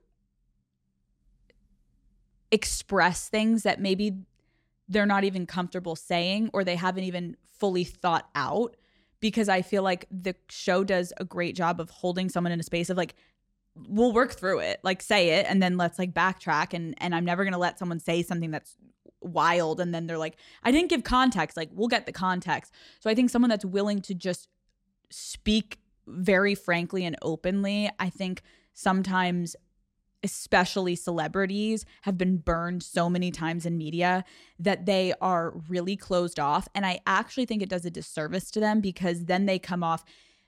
express things that maybe they're not even comfortable saying or they haven't even fully thought out, because I feel like the show does a great job of holding someone in a space of like, we'll work through it, like say it and then let's like backtrack, and and I'm never going to let someone say something that's wild and then they're like, I didn't give context. Like, we'll get the context. So I think someone that's willing to just speak very frankly and openly, I think sometimes especially celebrities have been burned so many times in media that they are really closed off, and I actually think it does a disservice to them because then they come off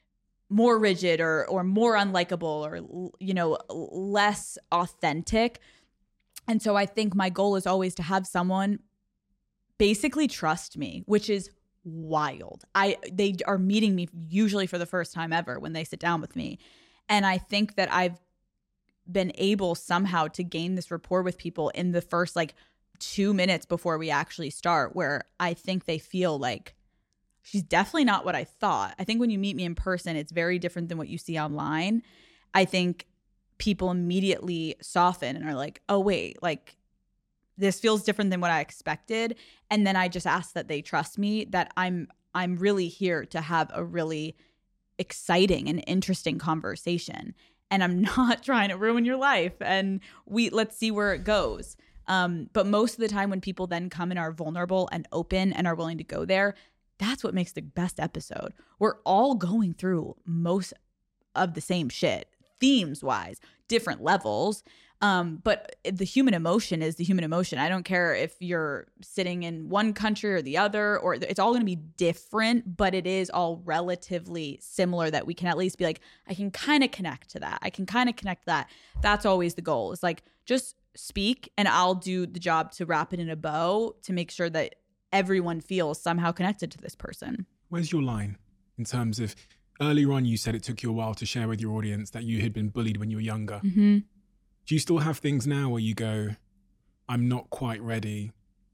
more rigid or or more unlikable or, you know, less authentic. And so I think my goal is always to have someone basically trust me, which is wild. I they are meeting me usually for the first time ever when they sit down with me. And I think that I've been able somehow to gain this rapport with people in the first like two minutes before we actually start, where I think they feel like, she's definitely not what I thought. I think when you meet me in person, it's very different than what you see online. I think people immediately soften and are like, oh, wait, like this feels different than what I expected. And then I just ask that they trust me, that I'm I'm really here to have a really exciting and interesting conversation. And I'm not trying to ruin your life. And we let's see where it goes. Um, but most of the time when people then come and are vulnerable and open and are willing to go there, that's what makes the best episode. We're all going through most of the same shit, themes wise, different levels. Um, but the human emotion is the human emotion. I don't care if you're sitting in one country or the other, or it's all going to be different, but it is all relatively similar, that we can at least be like, I can kind of connect to that. I can kind of connect to that. That's always the goal. It's like, just speak and I'll do the job to wrap it in a bow to make sure that everyone feels somehow connected to this person. Where's your line in terms of, earlier on you said it took you a while to share with your audience that you had been bullied when you were younger. Mm-hmm. Do you still have things now where you go, I'm not quite ready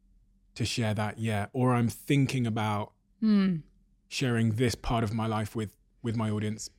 to share that yet, or I'm thinking about mm. sharing this part of my life with, with my audience?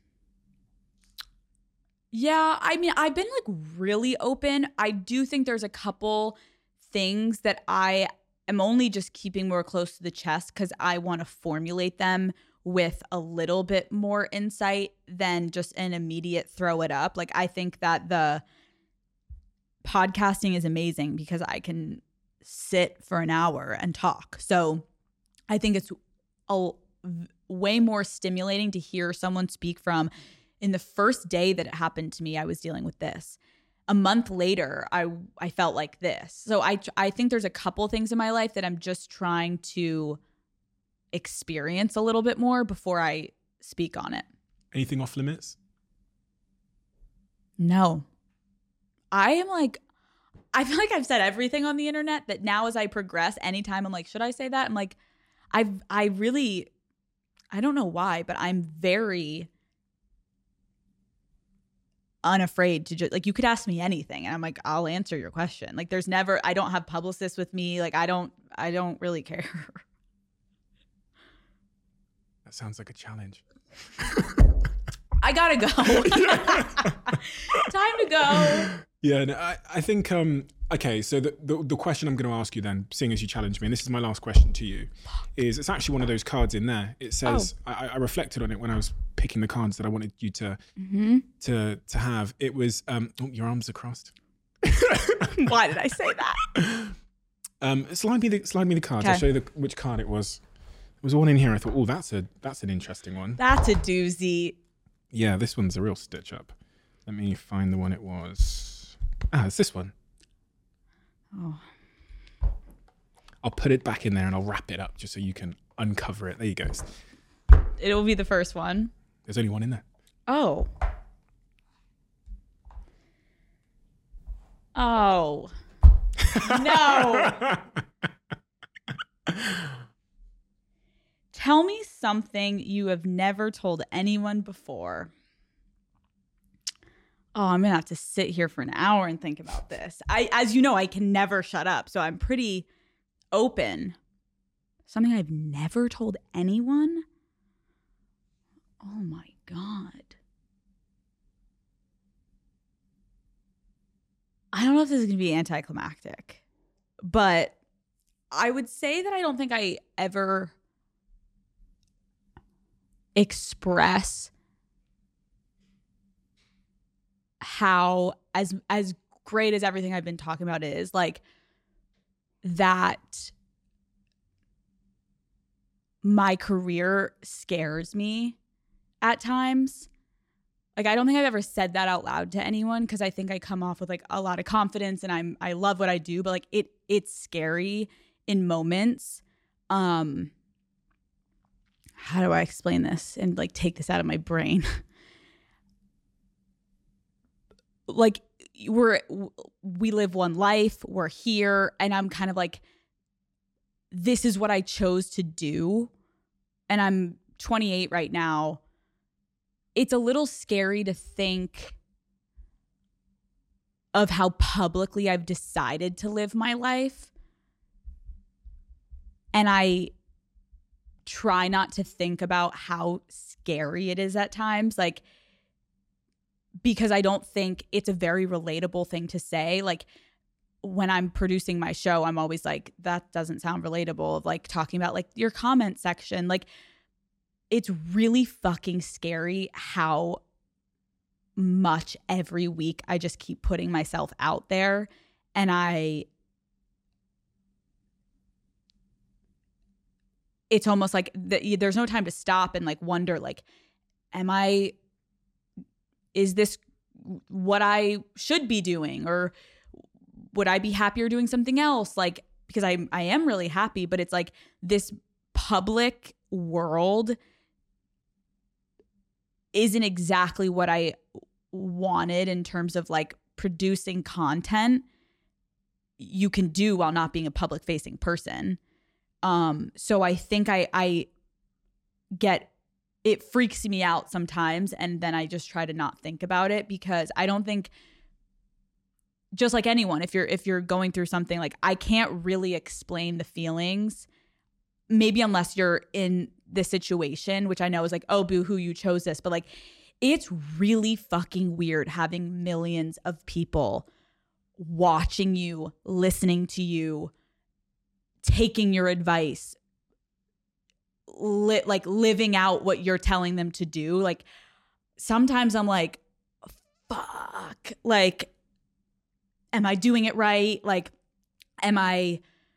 Yeah, I mean, I've been like really open. I do think there's a couple things that I am only just keeping more close to the chest because I want to formulate them with a little bit more insight than just an immediate throw it up. Like, I think that the podcasting is amazing because I can sit for an hour and talk. So I think it's a, way more stimulating to hear someone speak from, in the first day that it happened to me, I was dealing with this. A month later, I I felt like this. So I I think there's a couple things in my life that I'm just trying to experience a little bit more before I speak on it. Anything off limits? No. I am like, I feel like I've said everything on the internet, that now as I progress, anytime I'm like, should I say that? I'm like, I've, I really, I don't know why, but I'm very unafraid to just, like, you could ask me anything and I'm like, I'll answer your question. Like, there's never, I don't have publicists with me. Like, I don't, I don't really care. That sounds like a challenge. I gotta go. Time to go. Yeah, no, I, I think, um, okay, so the, the, the question I'm going to ask you then, seeing as you challenged me, and this is my last question to you, is it's actually one of those cards in there. It says, oh. I, I reflected on it when I was picking the cards that I wanted you to mm-hmm. to to have. It was, um, oh, your arms are crossed. Why did I say that? Um, slide me the slide me the cards. Okay. I'll show you the, which card it was. There was one in here. I thought, oh, that's a that's an interesting one. That's a doozy. Yeah, this one's a real stitch up. Let me find the one it was. Ah, it's this one. Oh. I'll put it back in there and I'll wrap it up just so you can uncover it. There you go. It'll be the first one. There's only one in there. Oh. Oh. No. Tell me something you have never told anyone before. Oh, I'm going to have to sit here for an hour and think about this. I, as you know, I can never shut up, so I'm pretty open. Something I've never told anyone? Oh my God. I don't know if this is going to be anticlimactic, but I would say that I don't think I ever express how, as as great as everything I've been talking about is, like, that my career scares me at times. Like, I don't think I've ever said that out loud to anyone because I think I come off with like a lot of confidence and I'm I love what I do, but like it it's scary in moments. Um how do I explain this and like take this out of my brain? Like, we're we live one life, we're here, and I'm kind of like, this is what I chose to do, and I'm twenty-eight right now. It's a little scary to think of how publicly I've decided to live my life, and I try not to think about how scary it is at times, like, because I don't think it's a very relatable thing to say. Like, when I'm producing my show, I'm always like, that doesn't sound relatable, of like talking about like your comment section. Like, it's really fucking scary how much every week I just keep putting myself out there. And I, it's almost like the, there's no time to stop and like wonder, like, am I, is this what I should be doing? Or would I be happier doing something else? Like, because I, I am really happy, but it's like this public world isn't exactly what I wanted in terms of like producing content you can do while not being a public facing person. Um, so I think I, I get, it freaks me out sometimes. And then I just try to not think about it, because I don't think, just like anyone, if you're, if you're going through something, like, I can't really explain the feelings, maybe unless you're in this situation, which I know is like, oh, boo-hoo, you chose this. But like, it's really fucking weird having millions of people watching you, listening to you, taking your advice, li- like living out what you're telling them to do. Like, sometimes I'm like, fuck, like, am I doing it right? Like, am I...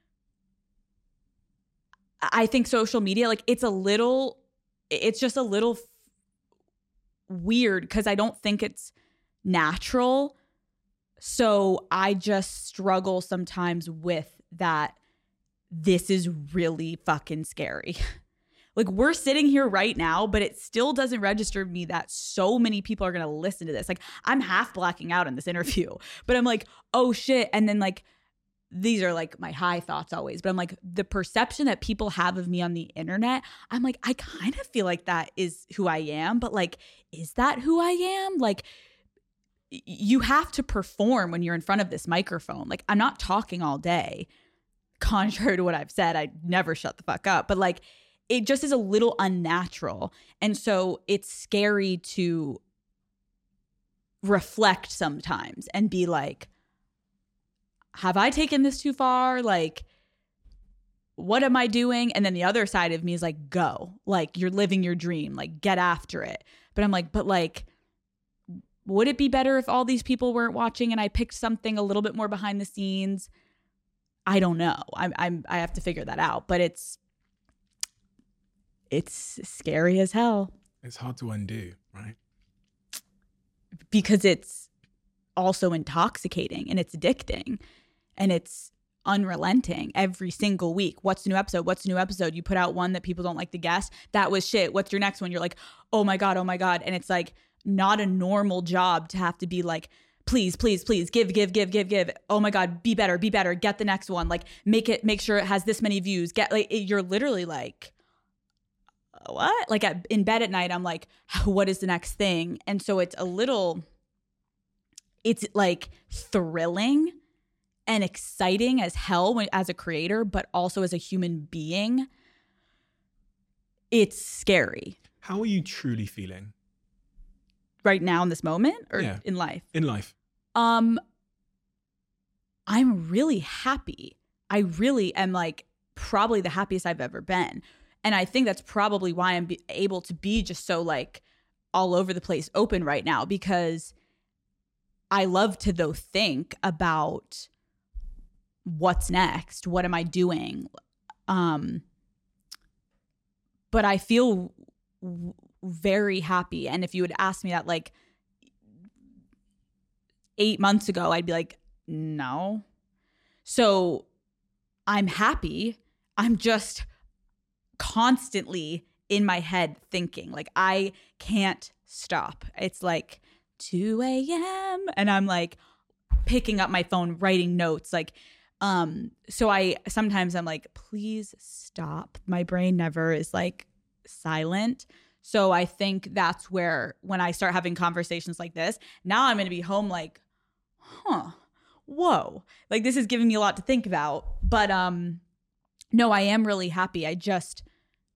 I think social media, like, it's a little, it's just a little f- weird because I don't think it's natural. So I just struggle sometimes with that. This is really fucking scary. Like, we're sitting here right now, but it still doesn't register me that so many people are going to listen to this. Like, I'm half blacking out in this interview, but I'm like, oh shit. And then like, these are like my high thoughts always, but I'm like, the perception that people have of me on the internet, I'm like, I kind of feel like that is who I am, but like, is that who I am? Like, you have to perform when you're in front of this microphone. Like, I'm not talking all day, contrary to what I've said. I never shut the fuck up, but like, it just is a little unnatural. And so it's scary to reflect sometimes and be like, have I taken this too far? Like, what am I doing? And then the other side of me is like, go, like you're living your dream, like get after it. But I'm like, but like, would it be better if all these people weren't watching and I picked something a little bit more behind the scenes? I don't know. I'm, I'm, I have to figure that out, but it's, it's scary as hell. It's hard to undo, right? Because it's also intoxicating and it's addicting and it's unrelenting every single week. What's the new episode? What's the new episode? You put out one that people don't like to guess. That was shit. What's your next one? You're like, oh my God, oh my God. And it's like not a normal job to have to be like, please, please, please give, give, give, give, give. Oh my God, be better, be better. Get the next one. Like make it, make sure it has this many views. Get like, it, you're literally like, what? Like at, in bed at night, I'm like, what is the next thing? And so it's a little, it's like thrilling and exciting as hell when, as a creator, but also as a human being. It's scary. How are you truly feeling? Right now in this moment or yeah. in life? In life. Um, I'm really happy. I really am like probably the happiest I've ever been. And I think that's probably why I'm be- able to be just so like all over the place open right now, because I love to though think about what's next. What am I doing? Um, but I feel w- very happy. And if you had asked me that like eight months ago, I'd be like, no. So I'm happy. I'm just constantly in my head thinking, like I can't stop. It's like two a.m. and I'm like picking up my phone, writing notes. Like, um, so I sometimes I'm like, please stop. My brain never is like silent. So I think that's where when I start having conversations like this, now I'm going to be home like, huh, whoa, like this is giving me a lot to think about. But um, no, I am really happy. I just,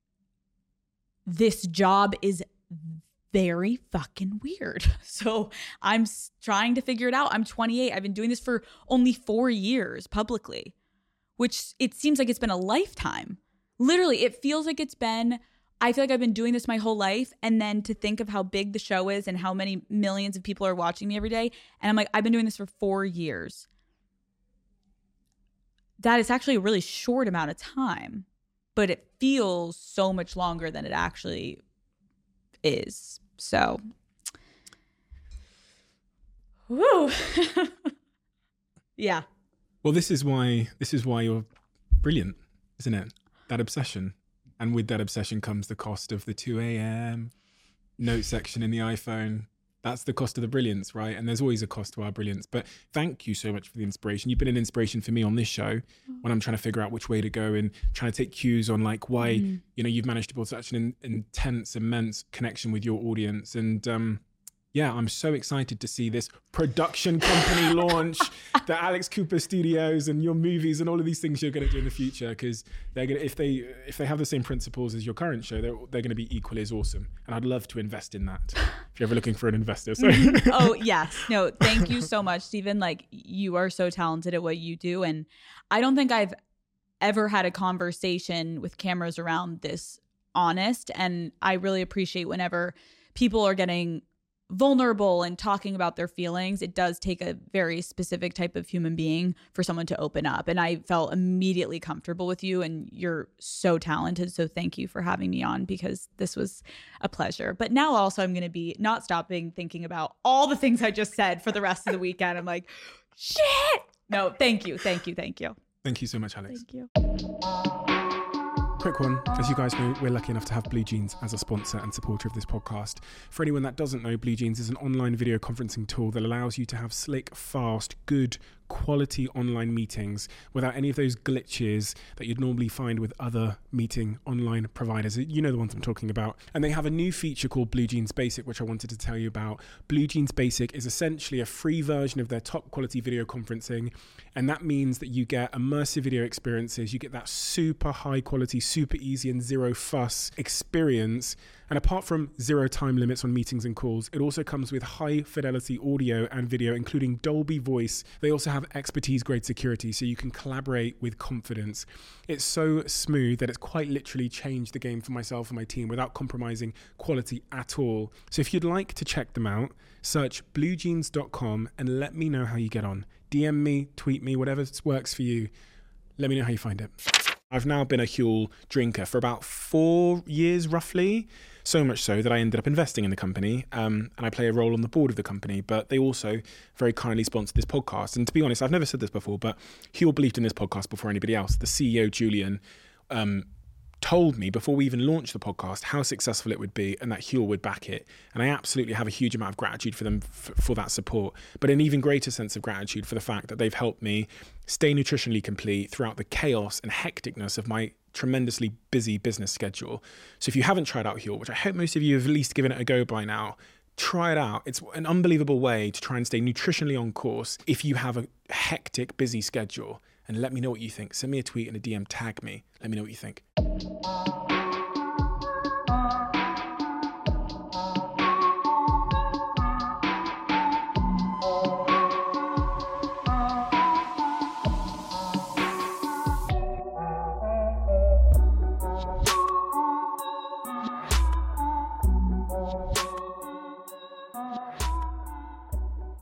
this job is very fucking weird. So I'm s- trying to figure it out. I'm twenty-eight. I've been doing this for only four years publicly, which it seems like it's been a lifetime. Literally, it feels like it's been, I feel like I've been doing this my whole life. And then to think of how big the show is and how many millions of people are watching me every day. And I'm like, I've been doing this for four years. That is actually a really short amount of time, but it feels so much longer than it actually is. So, woo. Yeah. Well, this is why this is why you're brilliant, isn't it? That obsession. And with that obsession comes the cost of the two a.m. note section in the iPhone. That's the cost of the brilliance, right? And there's always a cost to our brilliance. But thank you so much for the inspiration. You've been an inspiration for me on this show when I'm trying to figure out which way to go and trying to take cues on like why, mm. you know, you've managed to build such an in- intense, immense connection with your audience. And um, yeah, I'm so excited to see this production company launch, the Alex Cooper Studios and your movies and all of these things you're going to do in the future, because they're going to, if they if they have the same principles as your current show, they're they're going to be equally as awesome. And I'd love to invest in that. If you're ever looking for an investor. So. Oh yes, no, thank you so much, Stephen. Like you are so talented at what you do, and I don't think I've ever had a conversation with cameras around this honest. And I really appreciate whenever people are getting vulnerable and talking about their feelings. It does take a very specific type of human being for someone to open up. And I felt immediately comfortable with you, and you're so talented. So thank you for having me on, because this was a pleasure. But now also I'm going to be not stopping thinking about all the things I just said for the rest of the weekend. I'm like, shit. No, thank you. Thank you. Thank you. Thank you so much, Alex. Thank you. Quick one. As you guys know, we're lucky enough to have Blue Jeans as a sponsor and supporter of this podcast. For anyone that doesn't know, Blue Jeans is an online video conferencing tool that allows you to have slick, fast, good, quality online meetings without any of those glitches that you'd normally find with other meeting online providers. You know the ones I'm talking about. And they have a new feature called Blue Jeans Basic, which I wanted to tell you about. Blue Jeans Basic is essentially a free version of their top quality video conferencing. And that means that you get immersive video experiences. You get that super high quality, super easy and zero fuss experience And apart from zero time limits on meetings and calls, it also comes with high fidelity audio and video, including Dolby Voice. They also have expertise grade security, so you can collaborate with confidence. It's so smooth that it's quite literally changed the game for myself and my team without compromising quality at all. So if you'd like to check them out, search blue jeans dot com and let me know how you get on. D M me, tweet me, whatever works for you. Let me know how you find it. I've now been a Huel drinker for about four years, roughly. So much so that I ended up investing in the company, um, and I play a role on the board of the company. But they also very kindly sponsored this podcast. And to be honest, I've never said this before, but Huel believed in this podcast before anybody else. The C E O, Julian, um, told me before we even launched the podcast how successful it would be and that Huel would back it. And I absolutely have a huge amount of gratitude for them f- for that support, but an even greater sense of gratitude for the fact that they've helped me stay nutritionally complete throughout the chaos and hecticness of my tremendously busy business schedule. So if you haven't tried out Huel, which I hope most of you have at least given it a go by now, try it out. It's an unbelievable way to try and stay nutritionally on course if you have a hectic, busy schedule. And let me know what you think. Send me a tweet and a D M, tag me. Let me know what you think.